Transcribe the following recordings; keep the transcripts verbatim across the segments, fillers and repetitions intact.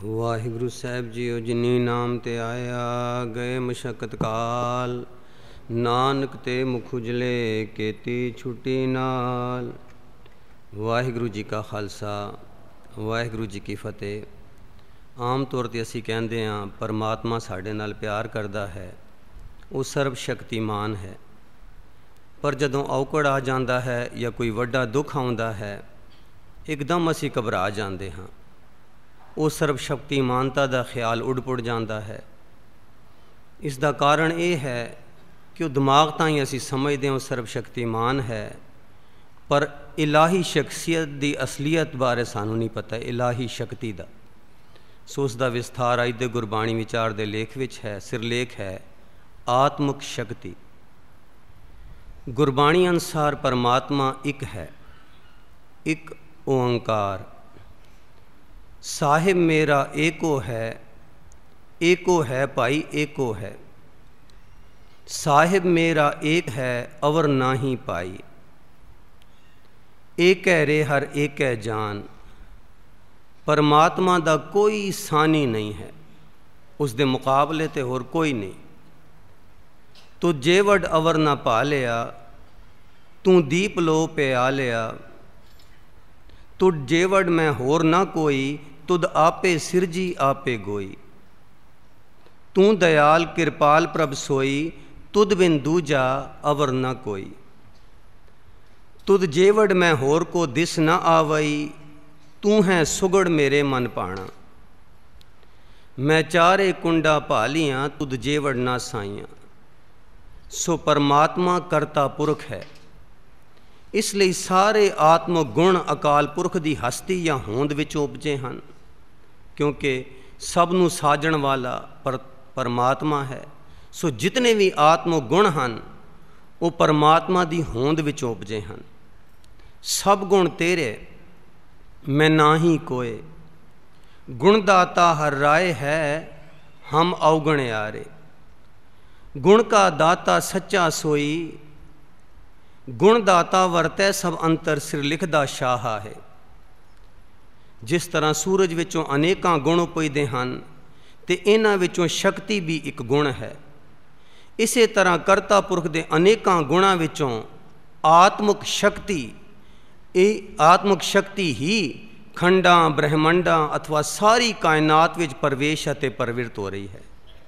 ਵਾਹਿਗੁਰੂ ਸਾਹਿਬ JIO. ਜਿਨੀ ਨਾਮ ਤੇ ਆਇਆ ਗਏ ਮਸ਼ੱਕਤ ਕਾਲ, ਨਾਨਕ ਤੇ ਮੁਖ ਉਜਲੇ ਕੀਤੀ ਛੁੱਟੀ ਨਾਲ। ਵਾਹਿਗੁਰੂ ਜੀ ਕਾ ਖਾਲਸਾ, ਵਾਹਿਗੁਰੂ ਜੀ ਕੀ ਫਤਿਹ। ਆਮ ਤੌਰ 'ਤੇ ਅਸੀਂ ਕਹਿੰਦੇ ਹਾਂ ਪਰਮਾਤਮਾ ਸਾਡੇ ਨਾਲ ਪਿਆਰ ਕਰਦਾ ਹੈ, ਉਹ ਸਰਬ ਸ਼ਕਤੀਮਾਨ ਹੈ। ਪਰ ਜਦੋਂ ਔਕੜ ਆ ਜਾਂਦਾ ਹੈ ਜਾਂ ਕੋਈ ਵੱਡਾ ਦੁੱਖ ਆਉਂਦਾ ਹੈ, ਇੱਕਦਮ ਅਸੀਂ ਘਬਰਾ ਜਾਂਦੇ ਹਾਂ। ਉਹ ਸਰਬ ਸ਼ਕਤੀਮਾਨਤਾ ਦਾ ਖਿਆਲ ਉੱਡ ਪੁੱਡ ਜਾਂਦਾ ਹੈ। ਇਸ ਦਾ ਕਾਰਨ ਇਹ ਹੈ ਕਿ ਉਹ ਦਿਮਾਗ ਤਾਂ ਹੀ ਅਸੀਂ ਸਮਝਦੇ ਹਾਂ ਉਹ ਸਰਬ ਸ਼ਕਤੀਮਾਨ ਹੈ, ਪਰ ਇਲਾਹੀ ਸ਼ਖਸੀਅਤ ਦੀ ਅਸਲੀਅਤ ਬਾਰੇ ਸਾਨੂੰ ਨਹੀਂ ਪਤਾ, ਇਲਾਹੀ ਸ਼ਕਤੀ ਦਾ। ਸੋ ਉਸ ਦਾ ਵਿਸਥਾਰ ਅੱਜ ਦੇ ਗੁਰਬਾਣੀ ਵਿਚਾਰ ਦੇ ਲੇਖ ਵਿੱਚ ਹੈ। ਸਿਰਲੇਖ ਹੈ ਆਤਮਿਕ ਸ਼ਕਤੀ। ਗੁਰਬਾਣੀ ਅਨੁਸਾਰ ਪਰਮਾਤਮਾ ਇੱਕ ਹੈ, ਇੱਕ ਓੰਕਾਰ। ਸਾਹਿਬ ਮੇਰਾ ਏਕੋ ਹੈ, ਏਕੋ ਹੈ ਭਾਈ ਏਕੋ ਹੈ। ਸਾਹਿਬ ਮੇਰਾ ਏਕ ਹੈ, ਅਵਰ ਨਾਹੀ ਪਾਈ। ਏਕੈ ਰੇ ਹਰ ਏਕੈ ਜਾਨ। ਪਰਮਾਤਮਾ ਦਾ ਕੋਈ ਸਾਨੀ ਨਹੀਂ ਹੈ, ਉਸ ਦੇ ਮੁਕਾਬਲੇ 'ਤੇ ਹੋਰ ਕੋਈ ਨਹੀਂ। ਤੂੰ ਜੇਵਡ ਅਵਰ ਨਾ ਪਾ ਲਿਆ, ਤੂੰ ਦੀਪ ਲੋ ਪਿਆ ਲਿਆ। ਤੁਧ ਜੇਵਡ ਮੈਂ ਹੋਰ ਨਾ ਕੋਈ, ਤੁਧ ਆਪੇ ਸਿਰਜੀ ਆਪੇ ਗੋਈ। ਤੂੰ ਦਇਆਲ ਕਿਰਪਾਲ ਪ੍ਰਭ ਸੋਈ, ਤੁਧ ਬਿਨ ਦੂਜਾ ਅਵਰ ਨਾ ਕੋਈ। ਤੁਧ ਜੇਵਡ ਮੈਂ ਹੋਰ ਕੋ ਦਿਸ ਨਾ ਆਵਈ, ਤੂੰ ਹੈ ਸੁਗੜ ਮੇਰੇ ਮਨ ਭਾਣਾ। ਮੈਂ ਚਾਰੇ ਕੁੰਡਾ ਭਾਲੀਆਂ, ਤੁਧ ਜੇਵੜ ਨਾ ਸਾਈਆਂ। ਸੋ ਪਰਮਾਤਮਾ ਕਰਤਾ ਪੁਰਖ ਹੈ। ਇਸ ਲਈ ਸਾਰੇ ਆਤਮਿਕ ਗੁਣ ਅਕਾਲ ਪੁਰਖ ਦੀ ਹਸਤੀ ਜਾਂ ਹੋਂਦ ਵਿੱਚ ਉਪਜੇ ਹਨ, ਕਿਉਂਕਿ ਸਭ ਨੂੰ ਸਾਜਣ ਵਾਲਾ ਪਰ ਪਰਮਾਤਮਾ ਹੈ। ਸੋ ਜਿਤਨੇ ਵੀ ਆਤਮਿਕ ਗੁਣ ਹਨ ਉਹ ਪਰਮਾਤਮਾ ਦੀ ਹੋਂਦ ਵਿੱਚ ਉਪਜੇ ਹਨ। ਸਭ ਗੁਣ ਤੇਰੇ ਮੈਂ ਨਾਹੀ ਕੋਏ। ਗੁਣਦਾਤਾ ਹਰ ਰਾਏ ਹੈ, ਹਮ ਔਗਣ ਆਰੇ। ਗੁਣ ਕਾ ਦਾਤਾ ਸੱਚਾ ਸੋਈ, ਗੁਣਦਾਤਾ ਵਰਤੈ ਸਭ ਅੰਤਰ ਸਿਰ ਲਿਖਦਾ ਸ਼ਾਹਾ ਹੈ। ਜਿਸ ਤਰ੍ਹਾਂ ਸੂਰਜ ਵਿੱਚੋਂ ਅਨੇਕਾਂ ਗੁਣ ਉਪਜਦੇ ਹਨ ਅਤੇ ਇਹਨਾਂ ਵਿੱਚੋਂ ਸ਼ਕਤੀ ਵੀ ਇੱਕ ਗੁਣ ਹੈ, ਇਸੇ ਤਰ੍ਹਾਂ ਕਰਤਾ ਪੁਰਖ ਦੇ ਅਨੇਕਾਂ ਗੁਣਾਂ ਵਿੱਚੋਂ ਆਤਮਿਕ ਸ਼ਕਤੀ, ਇਹ ਆਤਮਿਕ ਸ਼ਕਤੀ ਹੀ ਖੰਡਾਂ ਬ੍ਰਹਿਮੰਡਾਂ ਅਥਵਾ ਸਾਰੀ ਕਾਇਨਾਤ ਵਿੱਚ ਪ੍ਰਵੇਸ਼ ਅਤੇ ਪ੍ਰਵਿਰਤ ਹੋ ਰਹੀ ਹੈ।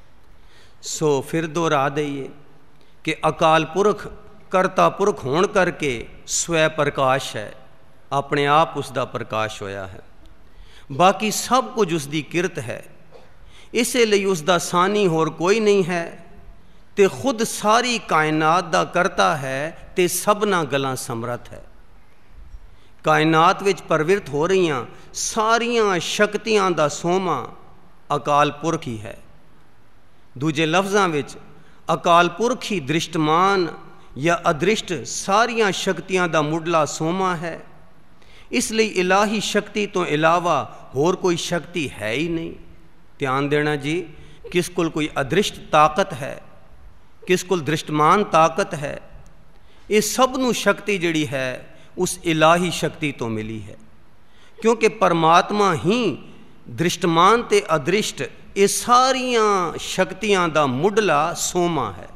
ਸੋ ਫਿਰ ਦੁਹਰਾ ਦਈਏ ਕਿ ਅਕਾਲ ਪੁਰਖ ਕਰਤਾ ਪੁਰਖ ਹੋਣ ਕਰਕੇ ਸਵੈ ਪ੍ਰਕਾਸ਼ ਹੈ, ਆਪਣੇ ਆਪ ਉਸ ਦਾ ਪ੍ਰਕਾਸ਼ ਹੋਇਆ ਹੈ। ਬਾਕੀ ਸਭ ਕੁਝ ਉਸ ਦੀ ਕਿਰਤ ਹੈ, ਇਸੇ ਲਈ ਉਸ ਦਾ ਸਾਨੀ ਹੋਰ ਕੋਈ ਨਹੀਂ ਹੈ ਅਤੇ ਖੁਦ ਸਾਰੀ ਕਾਇਨਾਤ ਦਾ ਕਰਤਾ ਹੈ ਅਤੇ ਸਭਨਾਂ ਗੱਲਾਂ ਸਮਰੱਥ ਹੈ। ਕਾਇਨਾਤ ਵਿੱਚ ਪ੍ਰਵਿਰਤ ਹੋ ਰਹੀਆਂ ਸਾਰੀਆਂ ਸ਼ਕਤੀਆਂ ਦਾ ਸੋਮਾ ਅਕਾਲ ਪੁਰਖ ਹੀ ਹੈ। ਦੂਜੇ ਲਫ਼ਜ਼ਾਂ ਵਿੱਚ ਅਕਾਲ ਪੁਰਖ ਹੀ ਦ੍ਰਿਸ਼ਟਮਾਨ ਜਾਂ ਅਦ੍ਰਿਸ਼ਟ ਸਾਰੀਆਂ ਸ਼ਕਤੀਆਂ ਦਾ ਮੁੱਢਲਾ ਸੋਮਾ ਹੈ। ਇਸ ਲਈ ਇਲਾਹੀ ਸ਼ਕਤੀ ਤੋਂ ਇਲਾਵਾ ਹੋਰ ਕੋਈ ਸ਼ਕਤੀ ਹੈ ਹੀ ਨਹੀਂ। ਧਿਆਨ ਦੇਣਾ ਜੀ, ਕਿਸ ਕੋਲ ਕੋਈ ਅਦ੍ਰਿਸ਼ਟ ਤਾਕਤ ਹੈ, ਕਿਸ ਕੋਲ ਦ੍ਰਿਸ਼ਟਮਾਨ ਤਾਕਤ ਹੈ। ਇਹ ਸਭ ਨੂੰ ਸ਼ਕਤੀ ਜਿਹੜੀ ਹੈ ਉਸ ਇਲਾਹੀ ਸ਼ਕਤੀ ਤੋਂ ਮਿਲੀ ਹੈ, ਕਿਉਂਕਿ ਪਰਮਾਤਮਾ ਹੀ ਦ੍ਰਿਸ਼ਟਮਾਨ ਅਤੇ ਅਦ੍ਰਿਸ਼ਟ ਇਹ ਸਾਰੀਆਂ ਸ਼ਕਤੀਆਂ ਦਾ ਮੁੱਢਲਾ ਸੋਮਾ ਹੈ।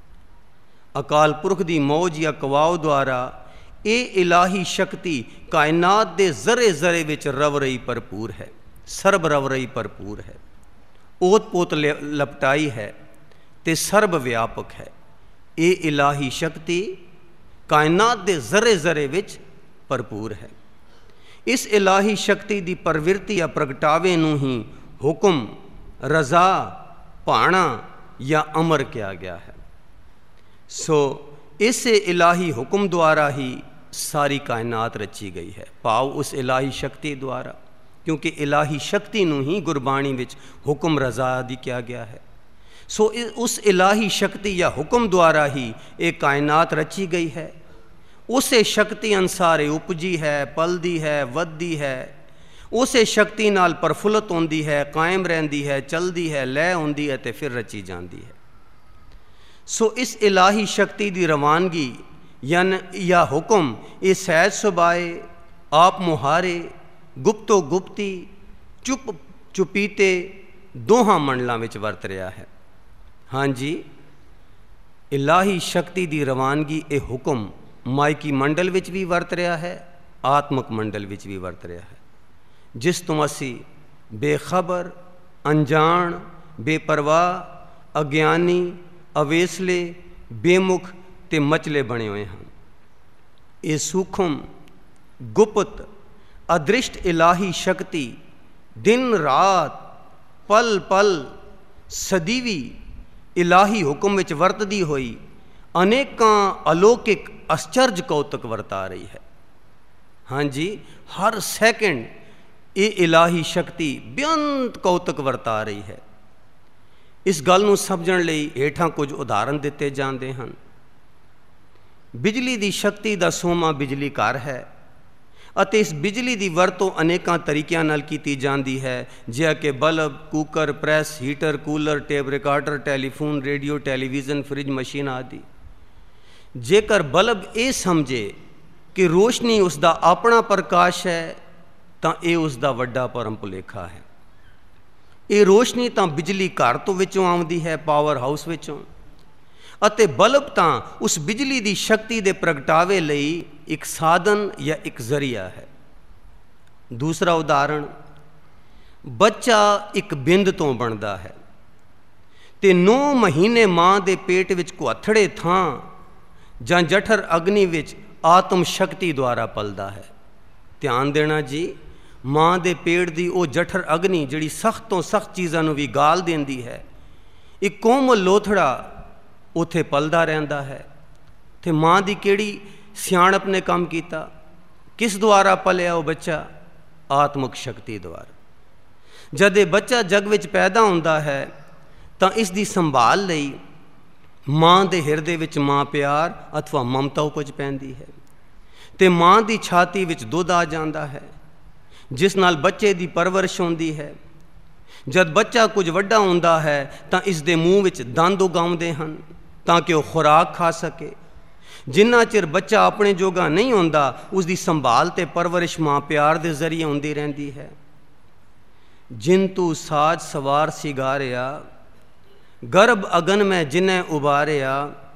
ਅਕਾਲ ਪੁਰਖ ਦੀ ਮੌਜ ਜਾਂ ਕਵਾਉ ਦੁਆਰਾ ਇਹ ਇਲਾਹੀ ਸ਼ਕਤੀ ਕਾਇਨਾਤ ਦੇ ਜ਼ਰੇ ਜ਼ਰੇ ਵਿੱਚ ਰਵ ਰਹੀ ਭਰਪੂਰ ਹੈ, ਸਰਬ ਰਵ ਰਹੀ ਭਰਪੂਰ ਹੈ, ਓਤ ਪੋਤ ਲਪਟਾਈ ਹੈ ਅਤੇ ਸਰਬ ਵਿਆਪਕ ਹੈ। ਇਹ ਇਲਾਹੀ ਸ਼ਕਤੀ ਕਾਇਨਾਤ ਦੇ ਜ਼ਰੇ ਜ਼ਰੇ ਵਿੱਚ ਭਰਪੂਰ ਹੈ। ਇਸ ਇਲਾਹੀ ਸ਼ਕਤੀ ਦੀ ਪ੍ਰਵਿਰਤੀ ਜਾਂ ਪ੍ਰਗਟਾਵੇ ਨੂੰ ਹੀ ਹੁਕਮ, ਰਜ਼ਾ, ਭਾਣਾ ਜਾਂ ਅਮਰ ਕਿਹਾ ਗਿਆ ਹੈ। ਸੋ ਇਸੇ ਇਲਾਹੀ ਹੁਕਮ ਦੁਆਰਾ ਹੀ ਸਾਰੀ ਕਾਇਨਾਤ ਰਚੀ ਗਈ ਹੈ, ਭਾਵ ਉਸ ਇਲਾਹੀ ਸ਼ਕਤੀ ਦੁਆਰਾ, ਕਿਉਂਕਿ ਇਲਾਹੀ ਸ਼ਕਤੀ ਨੂੰ ਹੀ ਗੁਰਬਾਣੀ ਵਿੱਚ ਹੁਕਮ, ਰਜ਼ਾ ਆਦਿ ਕਿਹਾ ਗਿਆ ਹੈ। ਸੋ ਉਸ ਇਲਾਹੀ ਸ਼ਕਤੀ ਜਾਂ ਹੁਕਮ ਦੁਆਰਾ ਹੀ ਇਹ ਕਾਇਨਾਤ ਰਚੀ ਗਈ ਹੈ। ਉਸੇ ਸ਼ਕਤੀ ਅਨੁਸਾਰ ਇਹ ਉਪਜੀ ਹੈ, ਪਲਦੀ ਹੈ, ਵੱਧਦੀ ਹੈ। ਉਸੇ ਸ਼ਕਤੀ ਨਾਲ ਪ੍ਰਫੁੱਲਤ ਹੁੰਦੀ ਹੈ, ਕਾਇਮ ਰਹਿੰਦੀ ਹੈ, ਚਲਦੀ ਹੈ, ਲੈਅ ਹੁੰਦੀ ਹੈ ਅਤੇ ਫਿਰ ਰਚੀ ਜਾਂਦੀ ਹੈ। ਸੋ ਇਸ ਇਲਾਹੀ ਸ਼ਕਤੀ ਦੀ ਰਵਾਨਗੀ ਯਨ ਜਾਂ ਹੁਕਮ ਇਹ ਸਹਿਜ ਸੁਭਾਏ, ਆਪ ਮੁਹਾਰੇ, ਗੁਪਤੋ ਗੁਪਤੀ, ਚੁੱਪ ਚੁਪੀਤੇ ਦੋਹਾਂ ਮੰਡਲਾਂ ਵਿੱਚ ਵਰਤ ਰਿਹਾ ਹੈ। ਹਾਂਜੀ, ਇਲਾਹੀ ਸ਼ਕਤੀ ਦੀ ਰਵਾਨਗੀ ਇਹ ਹੁਕਮ ਮਾਇਕੀ ਮੰਡਲ ਵਿੱਚ ਵੀ ਵਰਤ ਰਿਹਾ ਹੈ, ਆਤਮਕ ਮੰਡਲ ਵਿੱਚ ਵੀ ਵਰਤ ਰਿਹਾ ਹੈ, ਜਿਸ ਤੋਂ ਅਸੀਂ ਬੇਖਬਰ, ਅਣਜਾਣ, ਬੇਪਰਵਾਹ, ਅਗਿਆਨੀ, ਅਵੇਸਲੇ, ਬੇਮੁਖ ਤੇ ਮਚਲੇ ਬਣੇ ਹੋਏ ਹਨ। ਇਹ ਸੂਖਮ, ਗੁਪਤ, ਅਦ੍ਰਿਸ਼ਟ ਇਲਾਹੀ ਸ਼ਕਤੀ ਦਿਨ ਰਾਤ, ਪਲ ਪਲ, ਸਦੀਵੀ ਇਲਾਹੀ ਹੁਕਮ ਵਿੱਚ ਵਰਤਦੀ ਹੋਈ ਅਨੇਕਾਂ ਅਲੌਕਿਕ ਅਸਚਰਜ ਕੌਤਕ ਵਰਤਾ ਰਹੀ ਹੈ। ਹਾਂਜੀ, ਹਰ ਸੈਕਿੰਡ ਇਹ ਇਲਾਹੀ ਸ਼ਕਤੀ ਬੇਅੰਤ ਕੌਤਕ ਵਰਤਾ ਰਹੀ ਹੈ। ਇਸ ਗੱਲ ਨੂੰ ਸਮਝਣ ਲਈ ਹੇਠਾਂ ਕੁਝ ਉਦਾਹਰਨ ਦਿੱਤੇ ਜਾਂਦੇ ਹਨ। ਬਿਜਲੀ ਦੀ ਸ਼ਕਤੀ ਦਾ ਸੋਮਾ ਬਿਜਲੀ ਘਰ ਹੈ ਅਤੇ ਇਸ ਬਿਜਲੀ ਦੀ ਵਰਤੋਂ ਅਨੇਕਾਂ ਤਰੀਕਿਆਂ ਨਾਲ ਕੀਤੀ ਜਾਂਦੀ ਹੈ, ਜਿਵੇਂ ਕਿ bulb, cooker, press, heater, cooler, tape recorder, telephone, radio, television, fridge, machine ਆਦਿ। ਜੇਕਰ ਬਲਬ ਇਹ ਸਮਝੇ ਕਿ ਰੋਸ਼ਨੀ ਉਸ ਦਾ ਆਪਣਾ ਪ੍ਰਕਾਸ਼ ਹੈ ਤਾਂ ਇਹ ਉਸ ਦਾ ਵੱਡਾ ਭਰਮ ਭੁਲੇਖਾ ਹੈ। ਇਹ ਰੋਸ਼ਨੀ ਤਾਂ ਬਿਜਲੀ ਘਰ ਤੋਂ ਵਿੱਚੋਂ ਆਉਂਦੀ ਹੈ, ਪਾਵਰ ਹਾਊਸ ਵਿੱਚੋਂ, ਅਤੇ ਬਲਬ ਤਾਂ ਉਸ ਬਿਜਲੀ ਦੀ ਸ਼ਕਤੀ ਦੇ ਪ੍ਰਗਟਾਵੇ ਲਈ ਇੱਕ ਸਾਧਨ ਜਾਂ ਇੱਕ ਜ਼ਰੀਆ ਹੈ। ਦੂਸਰਾ ਉਦਾਹਰਣ, ਬੱਚਾ ਇੱਕ ਬਿੰਦ ਤੋਂ ਬਣਦਾ ਹੈ ਤੇ ਨੌ ਮਹੀਨੇ ਮਾਂ ਦੇ ਪੇਟ ਵਿੱਚ ਕੁਹੱਥੜੇ ਥਾਂ ਜਾਂ ਜਠਰ ਅਗਨੀ ਵਿੱਚ ਆਤਮ ਸ਼ਕਤੀ ਦੁਆਰਾ ਪਲਦਾ ਹੈ। ਧਿਆਨ ਦੇਣਾ ਜੀ, ਮਾਂ ਦੇ ਪੇਟ ਦੀ ਉਹ ਜਠਰ ਅਗਨੀ ਜਿਹੜੀ ਸਖਤ ਤੋਂ ਸਖਤ ਚੀਜ਼ਾਂ ਨੂੰ ਵੀ ਗਾਲ ਦਿੰਦੀ ਹੈ, ਇੱਕ ਕੋਮਲ ਲੋਥੜਾ ਉੱਥੇ ਪਲਦਾ ਰਹਿੰਦਾ ਹੈ। ਅਤੇ ਮਾਂ ਦੀ ਕਿਹੜੀ ਸਿਆਣਪ ਨੇ ਕੰਮ ਕੀਤਾ? ਕਿਸ ਦੁਆਰਾ ਪਲਿਆ ਉਹ ਬੱਚਾ? ਆਤਮਕ ਸ਼ਕਤੀ ਦੁਆਰਾ। ਜਦ ਇਹ ਬੱਚਾ ਜਗ ਵਿੱਚ ਪੈਦਾ ਹੁੰਦਾ ਹੈ ਤਾਂ ਇਸ ਦੀ ਸੰਭਾਲ ਲਈ ਮਾਂ ਦੇ ਹਿਰਦੇ ਵਿੱਚ ਮਾਂ ਪਿਆਰ ਅਥਵਾ ਮਮਤਾ ਉਪਜ ਪੈਂਦੀ ਹੈ ਅਤੇ ਮਾਂ ਦੀ ਛਾਤੀ ਵਿੱਚ ਦੁੱਧ ਆ ਜਾਂਦਾ ਹੈ, ਜਿਸ ਨਾਲ ਬੱਚੇ ਦੀ ਪਰਵਰਿਸ਼ ਹੁੰਦੀ ਹੈ। ਜਦ ਬੱਚਾ ਕੁਝ ਵੱਡਾ ਹੁੰਦਾ ਹੈ ਤਾਂ ਇਸ ਦੇ ਮੂੰਹ ਵਿੱਚ ਦੰਦ ਉਗਾਉਂਦੇ ਹਨ ਤਾਂ ਕਿ ਉਹ ਖੁਰਾਕ ਖਾ ਸਕੇ। ਜਿੰਨਾ ਚਿਰ ਬੱਚਾ ਆਪਣੇ ਜੋਗਾ ਨਹੀਂ ਹੁੰਦਾ, ਉਸ ਦੀ ਸੰਭਾਲ ਤੇ ਪਰਵਰਿਸ਼ ਮਾਂ ਪਿਆਰ ਦੇ ਜ਼ਰੀਏ ਹੁੰਦੀ ਰਹਿੰਦੀ ਹੈ। ਜਿਨ ਤੂੰ ਸਾਜ ਸਵਾਰ ਸਿਗਾਰਿਆ, ਗਰਭ ਅਗਨ ਮੈਂ ਜਿਨੈ ਉਬਾਰਿਆ,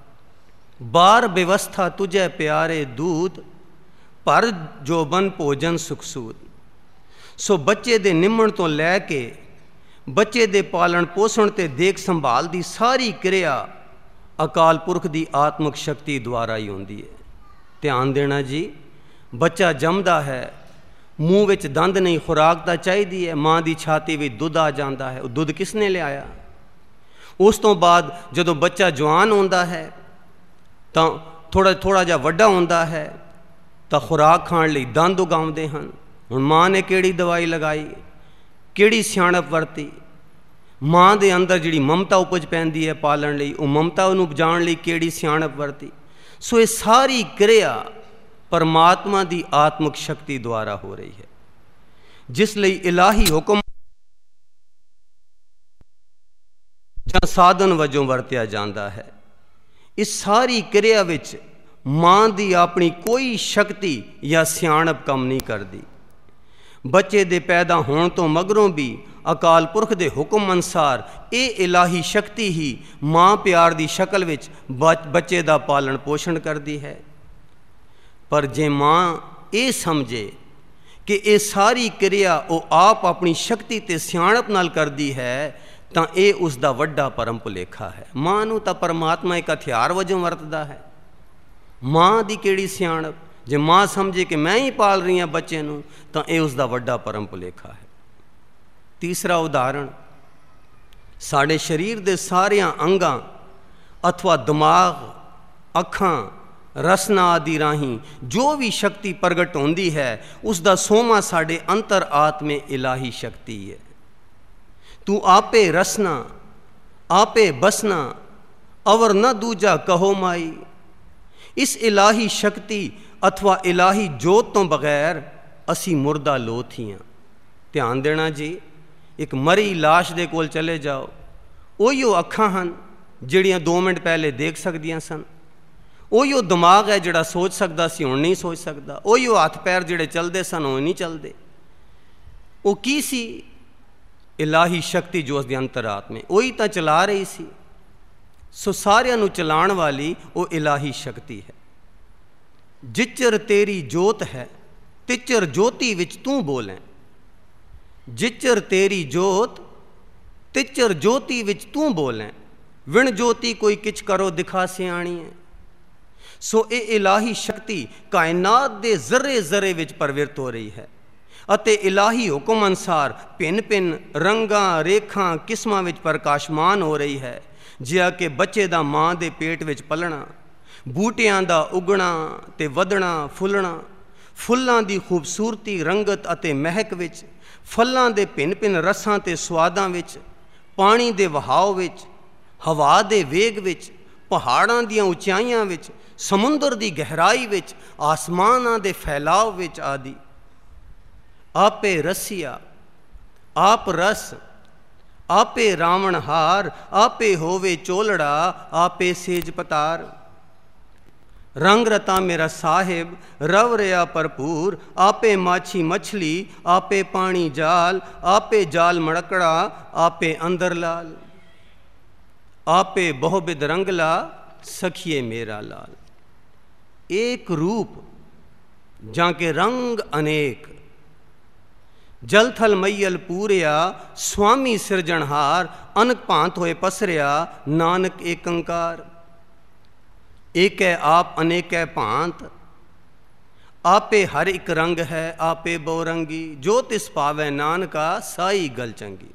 ਬਾਰ ਬਿਵਸਥਾ ਤੁਝੈ ਪਿਆਰੇ ਦੂਤ, ਭਰ ਜੋਬਨ ਭੋਜਨ ਸੁਖਸੂਦ। ਸੋ ਬੱਚੇ ਦੇ ਨਿੰਮਣ ਤੋਂ ਲੈ ਕੇ ਬੱਚੇ ਦੇ ਪਾਲਣ ਪੋਸ਼ਣ ਤੇ ਦੇਖ ਸੰਭਾਲ ਦੀ ਸਾਰੀ ਕਿਰਿਆ ਅਕਾਲ ਪੁਰਖ ਦੀ ਆਤਮਕ ਸ਼ਕਤੀ ਦੁਆਰਾ ਹੀ ਹੁੰਦੀ ਹੈ। ਧਿਆਨ ਦੇਣਾ ਜੀ, ਬੱਚਾ ਜੰਮਦਾ ਹੈ, ਮੂੰਹ ਵਿੱਚ ਦੰਦ ਨਹੀਂ, ਖੁਰਾਕ ਤਾਂ ਚਾਹੀਦੀ ਹੈ, ਮਾਂ ਦੀ ਛਾਤੀ ਵਿੱਚ ਦੁੱਧ ਆ ਜਾਂਦਾ ਹੈ। ਉਹ ਦੁੱਧ ਕਿਸ ਨੇ ਲਿਆਇਆ? ਉਸ ਤੋਂ ਬਾਅਦ ਜਦੋਂ ਬੱਚਾ ਜਵਾਨ ਹੁੰਦਾ ਹੈ ਤਾਂ ਥੋੜ੍ਹਾ ਥੋੜ੍ਹਾ ਜਿਹਾ ਵੱਡਾ ਹੁੰਦਾ ਹੈ ਤਾਂ ਖੁਰਾਕ ਖਾਣ ਲਈ ਦੰਦ ਉਗਾਉਂਦੇ ਹਨ। ਹੁਣ ਮਾਂ ਨੇ ਕਿਹੜੀ ਦਵਾਈ ਲਗਾਈ, ਕਿਹੜੀ ਸਿਆਣਪ ਵਰਤੀ? ਮਾਂ ਦੇ ਅੰਦਰ ਜਿਹੜੀ ਮਮਤਾ ਉਪਜ ਪੈਂਦੀ ਹੈ ਪਾਲਣ ਲਈ, ਉਹ ਮਮਤਾ ਨੂੰ ਉਪਜਾਉਣ ਲਈ ਕਿਹੜੀ ਸਿਆਣਪ ਵਰਤੀ? ਸੋ ਇਹ ਸਾਰੀ ਕਿਰਿਆ ਪਰਮਾਤਮਾ ਦੀ ਆਤਮਕ ਸ਼ਕਤੀ ਦੁਆਰਾ ਹੋ ਰਹੀ ਹੈ, ਜਿਸ ਲਈ ਇਲਾਹੀ ਹੁਕਮ ਜਾਂ ਸਾਧਨ ਵਜੋਂ ਵਰਤਿਆ ਜਾਂਦਾ ਹੈ। ਇਸ ਸਾਰੀ ਕਿਰਿਆ ਵਿੱਚ ਮਾਂ ਦੀ ਆਪਣੀ ਕੋਈ ਸ਼ਕਤੀ ਜਾਂ ਸਿਆਣਪ ਕੰਮ ਨਹੀਂ ਕਰਦੀ। ਬੱਚੇ ਦੇ ਪੈਦਾ ਹੋਣ ਤੋਂ ਮਗਰੋਂ ਵੀ ਅਕਾਲ ਪੁਰਖ ਦੇ ਹੁਕਮ ਅਨੁਸਾਰ ਇਹ ਇਲਾਹੀ ਸ਼ਕਤੀ ਹੀ ਮਾਂ ਪਿਆਰ ਦੀ ਸ਼ਕਲ ਵਿੱਚ ਬੱਚੇ ਦਾ ਪਾਲਣ ਪੋਸ਼ਣ ਕਰਦੀ ਹੈ। ਪਰ ਜੇ ਮਾਂ ਇਹ ਸਮਝੇ ਕਿ ਇਹ ਸਾਰੀ ਕਿਰਿਆ ਉਹ ਆਪ ਆਪਣੀ ਸ਼ਕਤੀ ਤੇ ਸਿਆਣਪ ਨਾਲ ਕਰਦੀ ਹੈ ਤਾਂ ਇਹ ਉਸ ਦਾ ਵੱਡਾ ਭਰਮ ਭੁਲੇਖਾ ਹੈ। ਮਾਂ ਨੂੰ ਤਾਂ ਪਰਮਾਤਮਾ ਇੱਕ ਹਥਿਆਰ ਵਜੋਂ ਵਰਤਦਾ ਹੈ। ਮਾਂ ਦੀ ਕਿਹੜੀ ਸਿਆਣਪ? ਜੇ ਮਾਂ ਸਮਝੇ ਕਿ ਮੈਂ ਹੀ ਪਾਲ ਰਹੀ ਹਾਂ ਬੱਚੇ ਨੂੰ ਤਾਂ ਇਹ ਉਸ ਦਾ ਵੱਡਾ ਭਰਮ ਭੁਲੇਖਾ ਹੈ। ਤੀਸਰਾ ਉਦਾਹਰਣ, ਸਾਡੇ ਸਰੀਰ ਦੇ ਸਾਰਿਆਂ ਅੰਗਾਂ ਅਥਵਾ ਦਿਮਾਗ, ਅੱਖਾਂ, ਰਸਨਾ ਆਦਿ ਰਾਹੀਂ ਜੋ ਵੀ ਸ਼ਕਤੀ ਪ੍ਰਗਟ ਹੁੰਦੀ ਹੈ, ਉਸ ਦਾ ਸੋਮਾ ਸਾਡੇ ਅੰਤਰ ਆਤਮੇ ਇਲਾਹੀ ਸ਼ਕਤੀ ਹੈ। ਤੂੰ ਆਪੇ ਰਸਨਾ, ਆਪੇ ਬਸਨਾ, ਅਵਰ ਨ ਦੂਜਾ ਕਹੋ ਮਾਈ। ਇਸ ਇਲਾਹੀ ਸ਼ਕਤੀ ਅਥਵਾ ਇਲਾਹੀ ਜੋਤ ਤੋਂ ਬਗੈਰ ਅਸੀਂ ਮੁਰਦਾ ਲੋਥ ਹੀ ਹਾਂ। ਧਿਆਨ ਦੇਣਾ ਜੀ, ਇੱਕ ਮਰੀ ਲਾਸ਼ ਦੇ ਕੋਲ ਚਲੇ ਜਾਓ, ਉਹੀ ਉਹ ਅੱਖਾਂ ਹਨ ਜਿਹੜੀਆਂ ਦੋ ਮਿੰਟ ਪਹਿਲੇ ਦੇਖ ਸਕਦੀਆਂ ਸਨ, ਉਹੀ ਉਹ ਦਿਮਾਗ ਹੈ ਜਿਹੜਾ ਸੋਚ ਸਕਦਾ ਸੀ, ਹੁਣ ਨਹੀਂ ਸੋਚ ਸਕਦਾ, ਉਹੀ ਉਹ ਹੱਥ ਪੈਰ ਜਿਹੜੇ ਚੱਲਦੇ ਸਨ, ਉਹ ਨਹੀਂ ਚੱਲਦੇ। ਉਹ ਕੀ ਸੀ? ਇਲਾਹੀ ਸ਼ਕਤੀ ਜੋ ਉਸ ਦੀ ਅੰਤਰਾਤਮਾ ਉਹੀ ਤਾਂ ਚਲਾ ਰਹੀ ਸੀ। ਸੋ ਸਾਰਿਆਂ ਨੂੰ ਚਲਾਉਣ ਵਾਲੀ ਉਹ ਇਲਾਹੀ ਸ਼ਕਤੀ ਹੈ। ਜਿਚਰ ਤੇਰੀ ਜੋਤ ਹੈ ਤਿਚਰ ਜੋਤੀ ਵਿੱਚ ਤੂੰ ਬੋਲੇ। ਜਿਚਰ ਤੇਰੀ ਜੋਤ ਤਿਚਰ ਜੋਤੀ ਵਿੱਚ ਤੂੰ ਬੋਲੇ। ਵਿਣ ਜੋਤੀ ਕੋਈ ਕਿਛ ਕਰੋ ਦਿਖਾ ਸਿਆਣੀ ਹੈ। ਸੋ ਇਹ ਇਲਾਹੀ ਸ਼ਕਤੀ ਕਾਇਨਾਤ ਦੇ ਜ਼ਰੇ ਜ਼ਰੇ ਵਿੱਚ ਪ੍ਰਵਿਰਤ ਹੋ ਰਹੀ ਹੈ ਅਤੇ ਇਲਾਹੀ ਹੁਕਮ ਅਨੁਸਾਰ ਭਿੰਨ ਭਿੰਨ ਰੰਗਾਂ ਰੇਖਾਂ ਕਿਸਮਾਂ ਵਿੱਚ ਪ੍ਰਕਾਸ਼ਮਾਨ ਹੋ ਰਹੀ ਹੈ। ਜਿਹਾ ਕਿ ਬੱਚੇ ਦਾ ਮਾਂ ਦੇ ਪੇਟ ਵਿੱਚ ਪਲਣਾ, ਬੂਟਿਆਂ ਦਾ ਉਗਣਾ ਅਤੇ ਵਧਣਾ ਫੁੱਲਣਾ, ਫੁੱਲਾਂ ਦੀ ਖੂਬਸੂਰਤੀ ਰੰਗਤ ਅਤੇ ਮਹਿਕ ਵਿੱਚ, ਫਲਾਂ ਦੇ ਭਿੰਨ ਭਿੰਨ ਰਸਾਂ ਅਤੇ ਸੁਆਦਾਂ ਵਿੱਚ, ਪਾਣੀ ਦੇ ਵਹਾਅ ਵਿੱਚ, ਹਵਾ ਦੇ ਵੇਗ ਵਿੱਚ, ਪਹਾੜਾਂ ਦੀਆਂ ਉਚਾਈਆਂ ਵਿੱਚ, ਸਮੁੰਦਰ ਦੀ ਗਹਿਰਾਈ ਵਿੱਚ, ਆਸਮਾਨਾਂ ਦੇ ਫੈਲਾਅ ਵਿੱਚ ਆਦਿ। ਆਪੇ ਰਸੀਆ ਆਪ ਰਸ, ਆਪੇ ਰਾਵਣਹਾਰ, ਆਪੇ ਹੋਵੇ ਚੋਲੜਾ, ਆਪੇ ਸੇਜ ਪਤਾਰ। ਰੰਗ ਰਤਾ ਮੇਰਾ ਸਾਹਿਬ ਰਵ ਰਿਹਾ ਭਰਪੂਰ, ਆਪੇ ਮਾਛੀ ਮਛਲੀ, ਆਪੇ ਪਾਣੀ ਜਾਲ, ਆਪੇ ਜਾਲ ਮੜਕੜਾ, ਆਪੇ ਅੰਦਰ ਲਾਲ। आपे बहुबिद रंगला सखिए मेरा लाल। एक रूप जाके रंग अनेक, जल थल मैयल पूरिया, स्वामी सिरजनहार, अनक भांत होए पसरिया, नानक एक अंकार। एक है आप अनेक है भांत, आपे हर एक रंग है, आपे बहुरंगी, जो तिस पावै नानका साई गल चंगी।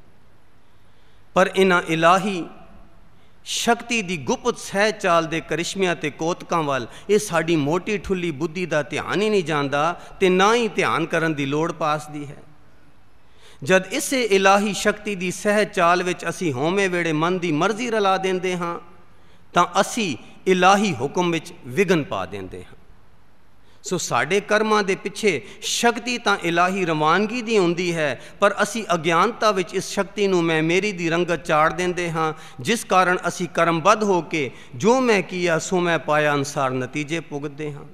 पर इन्हां इलाही ਸ਼ਕਤੀ ਦੀ ਗੁਪਤ ਸਹਿ ਚਾਲ ਦੇ ਕਰਿਸ਼ਮਿਆਂ ਅਤੇ ਕੌਤਕਾਂ ਵੱਲ ਇਹ ਸਾਡੀ ਮੋਟੀ ਠੁੱਲੀ ਬੁੱਧੀ ਦਾ ਧਿਆਨ ਹੀ ਨਹੀਂ ਜਾਂਦਾ ਅਤੇ ਨਾ ਹੀ ਧਿਆਨ ਕਰਨ ਦੀ ਲੋੜ ਪਾਸਦੀ ਹੈ। ਜਦ ਇਸੇ ਇਲਾਹੀ ਸ਼ਕਤੀ ਦੀ ਸਹਿ ਚਾਲ ਵਿੱਚ ਅਸੀਂ ਹਉਮੈ ਵੇੜੇ ਮਨ ਦੀ ਮਰਜ਼ੀ ਰਲਾ ਦਿੰਦੇ ਹਾਂ ਤਾਂ ਅਸੀਂ ਇਲਾਹੀ ਹੁਕਮ ਵਿੱਚ ਵਿਘਨ ਪਾ ਦਿੰਦੇ ਹਾਂ। ਸੋ ਸਾਡੇ ਕਰਮਾਂ ਦੇ ਪਿੱਛੇ ਸ਼ਕਤੀ ਤਾਂ ਇਲਾਹੀ ਰਵਾਨਗੀ ਦੀ ਹੁੰਦੀ ਹੈ, ਪਰ ਅਸੀਂ ਅਗਿਆਨਤਾ ਵਿੱਚ ਇਸ ਸ਼ਕਤੀ ਨੂੰ ਮੈਂ ਮੇਰੀ ਦੀ ਰੰਗਤ ਚਾੜ ਦਿੰਦੇ ਹਾਂ, ਜਿਸ ਕਾਰਨ ਅਸੀਂ ਕਰਮਬੱਧ ਹੋ ਕੇ ਜੋ ਮੈਂ ਕੀਆ ਸੋ ਮੈਂ ਪਾਇਆ ਅਨੁਸਾਰ ਨਤੀਜੇ ਭੁਗਤਦੇ ਹਾਂ।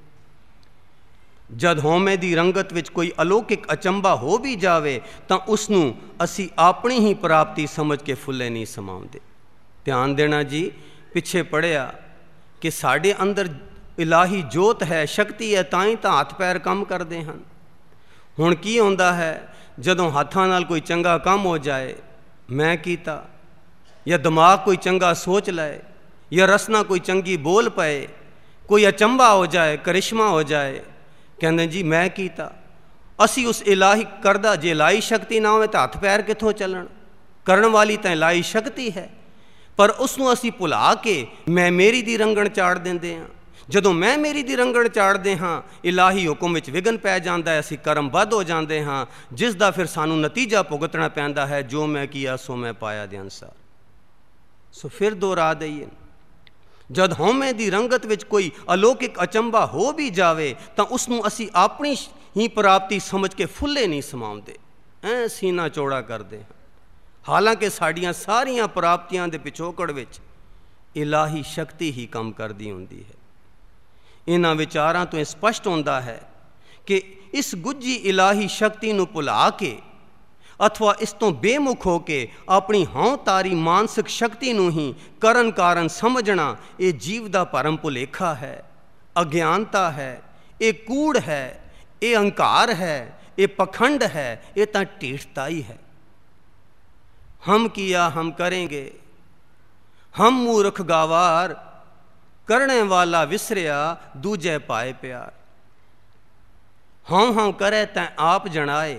ਜਦ ਹਉਮੈ ਦੀ ਰੰਗਤ ਵਿੱਚ ਕੋਈ ਅਲੌਕਿਕ ਅਚੰਭਾ ਹੋ ਵੀ ਜਾਵੇ ਤਾਂ ਉਸ ਨੂੰ ਅਸੀਂ ਆਪਣੀ ਹੀ ਪ੍ਰਾਪਤੀ ਸਮਝ ਕੇ ਫੁੱਲੇ ਨਹੀਂ ਸਮਾਉਂਦੇ। ਧਿਆਨ ਦੇਣਾ ਜੀ, ਪਿੱਛੇ ਪੜ੍ਹਿਆ ਕਿ ਸਾਡੇ ਅੰਦਰ ਇਲਾਹੀ ਜੋਤ ਹੈ, ਸ਼ਕਤੀ ਹੈ, ਤਾਂ ਹੀ ਤਾਂ ਹੱਥ ਪੈਰ ਕੰਮ ਕਰਦੇ ਹਨ। ਹੁਣ ਕੀ ਹੁੰਦਾ ਹੈ, ਜਦੋਂ ਹੱਥਾਂ ਨਾਲ ਕੋਈ ਚੰਗਾ ਕੰਮ ਹੋ ਜਾਏ, ਮੈਂ ਕੀਤਾ, ਜਾਂ ਦਿਮਾਗ ਕੋਈ ਚੰਗਾ ਸੋਚ ਲਏ, ਜਾਂ ਰਸਨਾ ਕੋਈ ਚੰਗੀ ਬੋਲ ਪਏ, ਕੋਈ ਅਚੰਭਾ ਹੋ ਜਾਏ, ਕਰਿਸ਼ਮਾ ਹੋ ਜਾਏ, ਕਹਿੰਦੇ ਜੀ ਮੈਂ ਕੀਤਾ। ਅਸੀਂ ਉਸ ਇਲਾਹੀ ਕਰਦਾ, ਜੇ ਇਲਾਹੀ ਸ਼ਕਤੀ ਨਾ ਹੋਵੇ ਤਾਂ ਹੱਥ ਪੈਰ ਕਿੱਥੋਂ ਚੱਲਣ? ਕਰਨ ਵਾਲੀ ਤਾਂ ਇਲਾਹੀ ਸ਼ਕਤੀ ਹੈ, ਪਰ ਉਸ ਨੂੰ ਅਸੀਂ ਭੁਲਾ ਕੇ ਮੈਂ ਮੇਰੀ ਦੀ ਰੰਗਣ ਚਾੜ ਦਿੰਦੇ ਹਾਂ। ਜਦੋਂ ਮੈਂ ਮੇਰੀ ਦੀ ਰੰਗਣ ਚਾੜਦੇ ਹਾਂ, ਇਲਾਹੀ ਹੁਕਮ ਵਿੱਚ ਵਿਘਨ ਪੈ ਜਾਂਦਾ ਹੈ, ਅਸੀਂ ਕਰਮਬੱਧ ਹੋ ਜਾਂਦੇ ਹਾਂ, ਜਿਸ ਦਾ ਫਿਰ ਸਾਨੂੰ ਨਤੀਜਾ ਭੁਗਤਣਾ ਪੈਂਦਾ ਹੈ, ਜੋ ਮੈਂ ਕੀਆ ਸੋ ਮੈਂ ਪਾਇਆ ਦੇ ਅਨੁਸਾਰ। ਸੋ ਫਿਰ ਦੁਹਰਾ ਦਈਏ, ਜਦ ਹਉਮੈ ਦੀ ਰੰਗਤ ਵਿੱਚ ਕੋਈ ਅਲੌਕਿਕ ਅਚੰਭਾ ਹੋ ਵੀ ਜਾਵੇ ਤਾਂ ਉਸ ਨੂੰ ਅਸੀਂ ਆਪਣੀ ਹੀ ਪ੍ਰਾਪਤੀ ਸਮਝ ਕੇ ਫੁੱਲੇ ਨਹੀਂ ਸਮਾਉਂਦੇ, ਐਂ ਸੀਨਾ ਚੌੜਾ ਕਰਦੇ ਹਾਂ। ਹਾਲਾਂਕਿ ਸਾਡੀਆਂ ਸਾਰੀਆਂ ਪ੍ਰਾਪਤੀਆਂ ਦੇ ਪਿਛੋਕੜ ਵਿੱਚ ਇਲਾਹੀ ਸ਼ਕਤੀ ਹੀ ਕੰਮ ਕਰਦੀ ਹੁੰਦੀ ਹੈ। ਇਹਨਾਂ ਵਿਚਾਰਾਂ ਤੋਂ ਇਹ ਸਪਸ਼ਟ ਹੁੰਦਾ ਹੈ ਕਿ ਇਸ ਗੁੱਝੀ ਇਲਾਹੀ ਸ਼ਕਤੀ ਨੂੰ ਭੁਲਾ ਕੇ ਅਥਵਾ ਇਸ ਤੋਂ ਬੇਮੁਖ ਹੋ ਕੇ ਆਪਣੀ ਹਉ ਤਾਰੀ ਮਾਨਸਿਕ ਸ਼ਕਤੀ ਨੂੰ ਹੀ ਕਰਨ ਕਾਰਨ ਸਮਝਣਾ, ਇਹ ਜੀਵ ਦਾ ਭਰਮ ਭੁਲੇਖਾ ਹੈ, ਅਗਿਆਨਤਾ ਹੈ, ਇਹ ਕੂੜ ਹੈ, ਇਹ ਅਹੰਕਾਰ ਹੈ, ਇਹ ਪਖੰਡ ਹੈ, ਇਹ ਤਾਂ ਢੀਠਤਾਈ ਹੈ। ਹਮ ਕੀਆ ਹਮ ਕਰੇਂਗੇ, ਹਮ ਮੂਰਖ ਗਾਵਾਰ, ਕਰਨੇ ਵਾਲਾ ਵਿਸਰਿਆ ਦੂਜੇ ਪਾਏ ਪਿਆਰ। ਹਉ ਹਉ ਕਰੇ ਤੈਂ ਆਪ ਜਣਾਏ,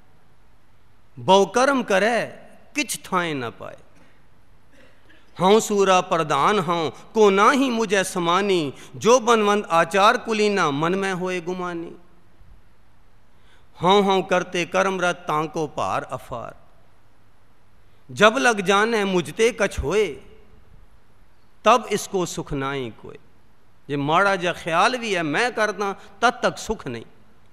ਬਹੁ ਕਰਮ ਕਰੇ ਕਿਛ ਥਾਏ न पाए। हूँ सूरा प्रधान हूँ को ना ही मुझे समानी, जो बनवंत आचार कुलीना मन में होए गुमानी। हूँ हूँ करते कर्मरत तांको पार अफार, जब लग जाने मुझते कछ होए, तब इसको सुख ना ही कोई। ये माड़ा जा ख्याल भी है मैं करदा तब तक सुख नहीं,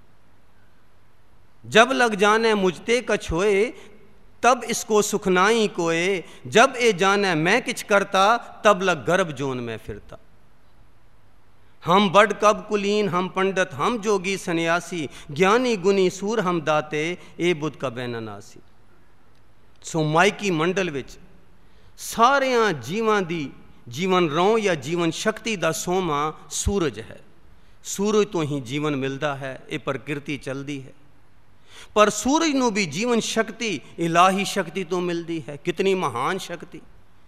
जब लग जाने मुझते कछ होए, तब इसको सुख ना ही कोए। जब ए जाने मैं किछ करता, तब लग गर्भ जोन में फिरता। हम बड़ कब कुलीन हम पंडित हम जोगी सन्यासी, ज्ञानी गुनी सूर हम दाते, ए बुद्ध कबे न नासी। ਸੋ ਮਾਇਕੀ ਮੰਡਲ ਵਿੱਚ ਸਾਰਿਆਂ ਜੀਵਾਂ ਦੀ ਜੀਵਨ ਰੌਂ ਜਾਂ ਜੀਵਨ ਸ਼ਕਤੀ ਦਾ ਸੋਮਾ ਸੂਰਜ ਹੈ। ਸੂਰਜ ਤੋਂ ਹੀ ਜੀਵਨ ਮਿਲਦਾ ਹੈ, ਇਹ ਪ੍ਰਕਿਰਤੀ ਚੱਲਦੀ ਹੈ। ਪਰ ਸੂਰਜ ਨੂੰ ਵੀ ਜੀਵਨ ਸ਼ਕਤੀ ਇਲਾਹੀ ਸ਼ਕਤੀ ਤੋਂ ਮਿਲਦੀ ਹੈ। ਕਿਤਨੀ ਮਹਾਨ ਸ਼ਕਤੀ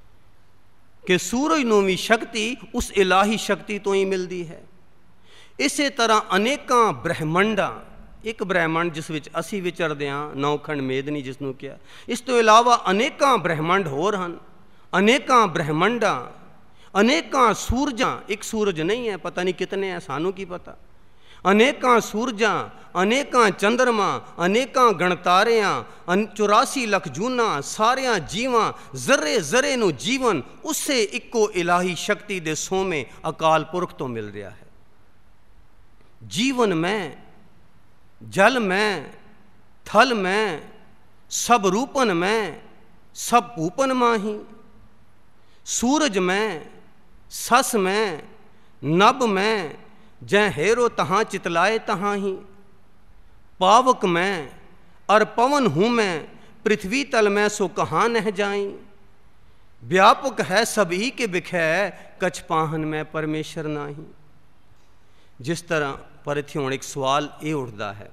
ਕਿ ਸੂਰਜ ਨੂੰ ਵੀ ਸ਼ਕਤੀ ਉਸ ਇਲਾਹੀ ਸ਼ਕਤੀ ਤੋਂ ਹੀ ਮਿਲਦੀ ਹੈ। ਇਸੇ ਤਰ੍ਹਾਂ ਅਨੇਕਾਂ ਬ੍ਰਹਿਮੰਡਾਂ, ਇੱਕ ਬ੍ਰਹਿਮੰਡ ਜਿਸ ਵਿੱਚ ਅਸੀਂ ਵਿਚਰਦੇ ਹਾਂ, ਨੌਖੰਡ ਮੇਦਨੀ ਜਿਸ ਨੂੰ ਕਿਹਾ, ਇਸ ਤੋਂ ਇਲਾਵਾ ਅਨੇਕਾਂ ਬ੍ਰਹਿਮੰਡ ਹੋਰ ਹਨ। ਅਨੇਕਾਂ ਬ੍ਰਹਿਮੰਡਾਂ, ਅਨੇਕਾਂ ਸੂਰਜਾਂ, ਇੱਕ ਸੂਰਜ ਨਹੀਂ ਹੈ, ਪਤਾ ਨਹੀਂ ਕਿਤਨੇ ਹੈ, ਸਾਨੂੰ ਕੀ ਪਤਾ। ਅਨੇਕਾਂ ਸੂਰਜਾਂ, ਅਨੇਕਾਂ ਚੰਦਰਮਾ, ਅਨੇਕਾਂ ਗਣਤਾਰਿਆਂ, ਚੁਰਾਸੀ ਲੱਖ ਜੂਨਾਂ, ਸਾਰਿਆਂ ਜੀਵਾਂ, ਜ਼ਰੇ ਜ਼ਰੇ ਨੂੰ ਜੀਵਨ ਉਸੇ ਇੱਕੋ ਇਲਾਹੀ ਸ਼ਕਤੀ ਦੇ ਸੋਮੇ ਅਕਾਲ ਪੁਰਖ ਤੋਂ ਮਿਲ ਰਿਹਾ ਹੈ। ਜੀਵਨ ਮੈਂ, ਜਲ ਮੈਂ, ਥਲ ਮੈਂ, ਸਭ ਰੂਪਨ ਮੈਂ, ਸਭ ਭੂਪਨ ਮਾਹੀ। ਸੂਰਜ ਮੈਂ, ਸਸ ਮੈਂ, ਨਭ ਮੈਂ, जै हेरो तहाँ चितलाए तहाँ ही। पावक मैं और पवन हूँ मैं, पृथ्वी तल में सो कहाँ नह जाई। व्यापक है सभी के बिखै, कछ पाहन में परमेश्वर नाही। जिस तरह पर इत्थे हुण एक सवाल ये उठदा है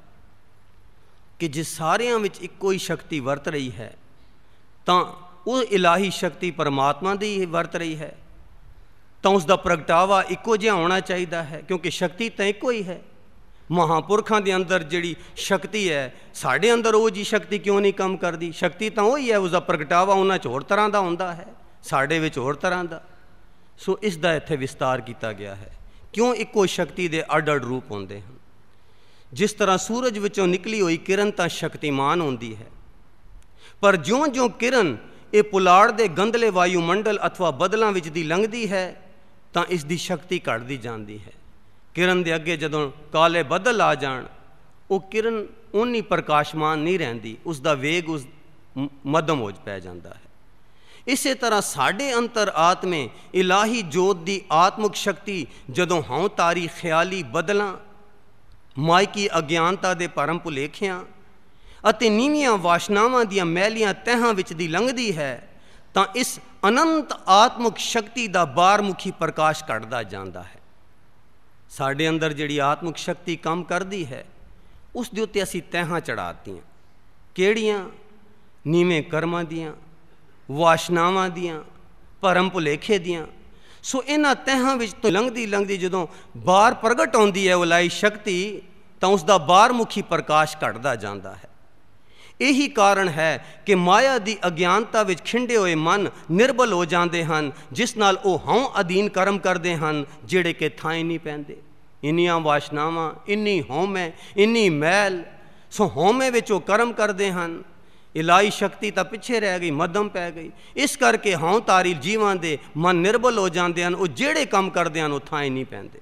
कि जे सारियां विच इक्को ही शक्ति वरत रही है तां वो इलाही शक्ति परमात्मा दी वरत रही है, ਤਾਂ ਉਸ ਦਾ ਪ੍ਰਗਟਾਵਾ ਇੱਕੋ ਜਿਹਾ ਹੋਣਾ ਚਾਹੀਦਾ ਹੈ, ਕਿਉਂਕਿ ਸ਼ਕਤੀ ਤਾਂ ਇੱਕੋ ਹੀ ਹੈ। ਮਹਾਂਪੁਰਖਾਂ ਦੇ ਅੰਦਰ ਜਿਹੜੀ ਸ਼ਕਤੀ ਹੈ, ਸਾਡੇ ਅੰਦਰ ਉਹ ਜੀ ਸ਼ਕਤੀ ਕਿਉਂ ਨਹੀਂ ਕੰਮ ਕਰਦੀ? ਸ਼ਕਤੀ ਤਾਂ ਉਹੀ ਹੈ, ਉਸਦਾ ਪ੍ਰਗਟਾਵਾ ਉਹਨਾਂ 'ਚ ਹੋਰ ਤਰ੍ਹਾਂ ਦਾ ਹੁੰਦਾ ਹੈ, ਸਾਡੇ ਵਿੱਚ ਹੋਰ ਤਰ੍ਹਾਂ ਦਾ। ਸੋ ਇਸ ਦਾ ਇੱਥੇ ਵਿਸਤਾਰ ਕੀਤਾ ਗਿਆ ਹੈ, ਕਿਉਂ ਇੱਕੋ ਸ਼ਕਤੀ ਦੇ ਅੱਡ ਅੱਡ ਰੂਪ ਹੁੰਦੇ ਹਨ। ਜਿਸ ਤਰ੍ਹਾਂ ਸੂਰਜ ਵਿੱਚੋਂ ਨਿਕਲੀ ਹੋਈ ਕਿਰਨ ਤਾਂ ਸ਼ਕਤੀਮਾਨ ਹੁੰਦੀ ਹੈ, ਪਰ ਜਿਉਂ ਜਿਉਂ ਕਿਰਨ ਇਹ ਪੁਲਾੜ ਦੇ ਗੰਧਲੇ ਵਾਯੂਮੰਡਲ ਅਥਵਾ ਬੱਦਲਾਂ ਵਿੱਚ ਦੀ ਲੰਘਦੀ ਹੈ ਤਾਂ ਇਸ ਦੀ ਸ਼ਕਤੀ ਘਟਦੀ ਜਾਂਦੀ ਹੈ। ਕਿਰਨ ਦੇ ਅੱਗੇ ਜਦੋਂ ਕਾਲੇ ਬੱਦਲ ਆ ਜਾਣ, ਉਹ ਕਿਰਨ ਓਨੀ ਪ੍ਰਕਾਸ਼ਮਾਨ ਨਹੀਂ ਰਹਿੰਦੀ, ਉਸ ਦਾ ਵੇਗ ਉਸ ਮੱਧਮ ਹੋ ਪੈ ਜਾਂਦਾ ਹੈ। ਇਸੇ ਤਰ੍ਹਾਂ ਸਾਡੇ ਅੰਤਰ ਆਤਮੇ ਇਲਾਹੀ ਜੋਤ ਦੀ ਆਤਮਿਕ ਸ਼ਕਤੀ ਜਦੋਂ ਹਉ ਤਾਰੀ ਖਿਆਲੀ ਬਦਲਾਂ, ਮਾਇਕੀ ਅਗਿਆਨਤਾ ਦੇ ਭਰਮ ਭੁਲੇਖਿਆਂ ਅਤੇ ਨੀਵੀਆਂ ਵਾਸ਼ਨਾਵਾਂ ਦੀਆਂ ਮੈਲੀਆਂ ਤਹਿਾਂ ਵਿੱਚ ਦੀ ਲੰਘਦੀ ਹੈ ਤਾਂ ਇਸ ਅਨੰਤ ਆਤਮਿਕ ਸ਼ਕਤੀ ਦਾ ਬਾਰਮੁਖੀ ਪ੍ਰਕਾਸ਼ ਘਟਦਾ ਜਾਂਦਾ ਹੈ। ਸਾਡੇ ਅੰਦਰ ਜਿਹੜੀ ਆਤਮਿਕ ਸ਼ਕਤੀ ਕੰਮ ਕਰਦੀ ਹੈ, ਉਸ ਦੇ ਉੱਤੇ ਅਸੀਂ ਤਹਿਾਂ ਚੜ੍ਹਾਤੀਆਂ। ਕਿਹੜੀਆਂ? ਨੀਵੇਂ ਕਰਮਾਂ ਦੀਆਂ, ਵਾਸ਼ਨਾਵਾਂ ਦੀਆਂ, ਭਰਮ ਭੁਲੇਖੇ ਦੀਆਂ। ਸੋ ਇਹਨਾਂ ਤਹਿਾਂ ਵਿੱਚ ਤੋਂ ਲੰਘਦੀ ਲੰਘਦੀ ਜਦੋਂ ਬਾਹਰ ਪ੍ਰਗਟ ਆਉਂਦੀ ਹੈ ਉਲਾਈ ਸ਼ਕਤੀ, ਤਾਂ ਉਸ ਦਾ ਬਾਰਮੁਖੀ ਪ੍ਰਕਾਸ਼ ਘਟਦਾ ਜਾਂਦਾ ਹੈ। ਇਹੀ ਕਾਰਨ ਹੈ ਕਿ ਮਾਇਆ ਦੀ ਅਗਿਆਨਤਾ ਵਿੱਚ ਖਿੰਡੇ ਹੋਏ ਮਨ ਨਿਰਬਲ ਹੋ ਜਾਂਦੇ ਹਨ, ਜਿਸ ਨਾਲ ਉਹ ਹਉ ਅਧੀਨ ਕਰਮ ਕਰਦੇ ਹਨ ਜਿਹੜੇ ਕਿ ਥਾਂ ਨਹੀਂ ਪੈਂਦੇ। ਇੰਨੀਆਂ ਵਾਸ਼ਨਾਵਾਂ, ਇੰਨੀ ਹਉਮੈ, ਇੰਨੀ ਮੈਲ, ਸੋ ਹਉਮੈ ਵਿੱਚ ਉਹ ਕਰਮ ਕਰਦੇ ਹਨ। ਇਲਾਹੀ ਸ਼ਕਤੀ ਤਾਂ ਪਿੱਛੇ ਰਹਿ ਗਈ, ਮੱਧਮ ਪੈ ਗਈ। ਇਸ ਕਰਕੇ ਹਉ ਤਾਰੀ ਜੀਵਾਂ ਦੇ ਮਨ ਨਿਰਬਲ ਹੋ ਜਾਂਦੇ ਹਨ, ਉਹ ਜਿਹੜੇ ਕੰਮ ਕਰਦੇ ਹਨ ਉਹ ਥਾਂ ਹੀ ਨਹੀਂ ਪੈਂਦੇ।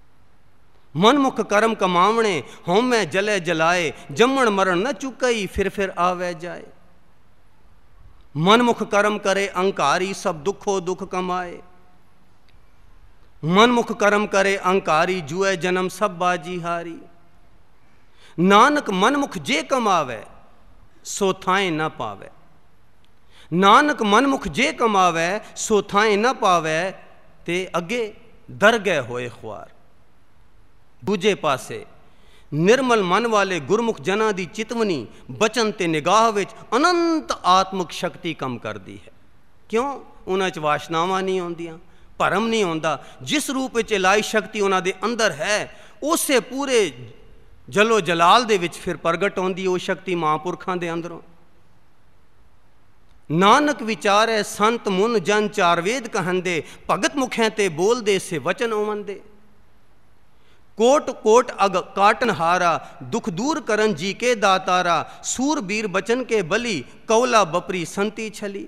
ਮਨਮੁਖ ਕਰਮ ਕਮਾਵਣੇ, ਹਉਮੈ ਜਲੇ ਜਲਾਏ, ਜੰਮਣ ਮਰਨ ਨ ਚੁਕਈ, ਫਿਰ ਫਿਰ ਆਵੈ ਜਾਏ। ਮਨਮੁਖ ਕਰਮ ਕਰੇ ਅਹੰਕਾਰੀ, ਸਭ ਦੁੱਖੋ ਦੁੱਖ ਕਮਾਏ। ਮਨਮੁਖ ਕਰਮ ਕਰੇ ਅਹੰਕਾਰੀ, ਜੂਏ ਜਨਮ ਸਭ ਬਾਜੀ ਹਾਰੀ। ਨਾਨਕ ਮਨਮੁਖ ਜੇ ਕਮਾਵੇ, ਸੋ ਥਾਏ ਨਾ ਪਾਵੇ। ਨਾਨਕ ਮਨਮੁਖ ਜੇ ਕਮਾਵੇ, ਸੋ ਥਾਏ ਨਾ ਪਾਵੇ, ਤੇ ਅੱਗੇ ਦਰਗਹਿ ਹੋਏ ਖੁਆਰ। ਦੂਜੇ ਪਾਸੇ ਨਿਰਮਲ ਮਨ ਵਾਲੇ ਗੁਰਮੁਖ ਜਨਾਂ ਦੀ ਚਿਤਵਨੀ, ਬਚਨ ਤੇ ਨਿਗਾਹ ਵਿੱਚ ਅਨੰਤ ਆਤਮਿਕ ਸ਼ਕਤੀ ਕੰਮ ਕਰਦੀ ਹੈ। ਕਿਉਂ? ਉਹਨਾਂ 'ਚ ਵਾਸ਼ਨਾਵਾਂ ਨਹੀਂ ਆਉਂਦੀਆਂ, ਭਰਮ ਨਹੀਂ ਆਉਂਦਾ। ਜਿਸ ਰੂਪ ਵਿੱਚ ਇਲਾਹੀ ਸ਼ਕਤੀ ਉਹਨਾਂ ਦੇ ਅੰਦਰ ਹੈ, ਉਸੇ ਪੂਰੇ ਜਲੋ ਜਲਾਲ ਦੇ ਵਿੱਚ ਫਿਰ ਪ੍ਰਗਟ ਆਉਂਦੀ ਉਹ ਸ਼ਕਤੀ ਮਹਾਂਪੁਰਖਾਂ ਦੇ ਅੰਦਰੋਂ। ਨਾਨਕ ਵਿਚਾਰੈ ਸੰਤ ਮੁਨ ਜਨ ਚਾਰ ਵੇਦ ਕਹੰਦੇ, ਭਗਤ ਮੁਖੈਂ ਤੇ ਬੋਲਦੇ ਸੇ ਵਚਨ ਓਵੰਦੇ। ਕੋਟ ਕੋਟ ਅਗ ਕਾਟਨ ਹਾਰਾ, ਦੁਖ ਦੂਰ ਕਰਨ ਜੀ ਕੇ ਦਾਤਾਰਾ। ਸੂਰਬੀਰ ਬਚਨ ਕੇ ਬਲੀ, ਕੌਲਾ ਬਪਰੀ ਸੰਤੀ ਛਲੀ।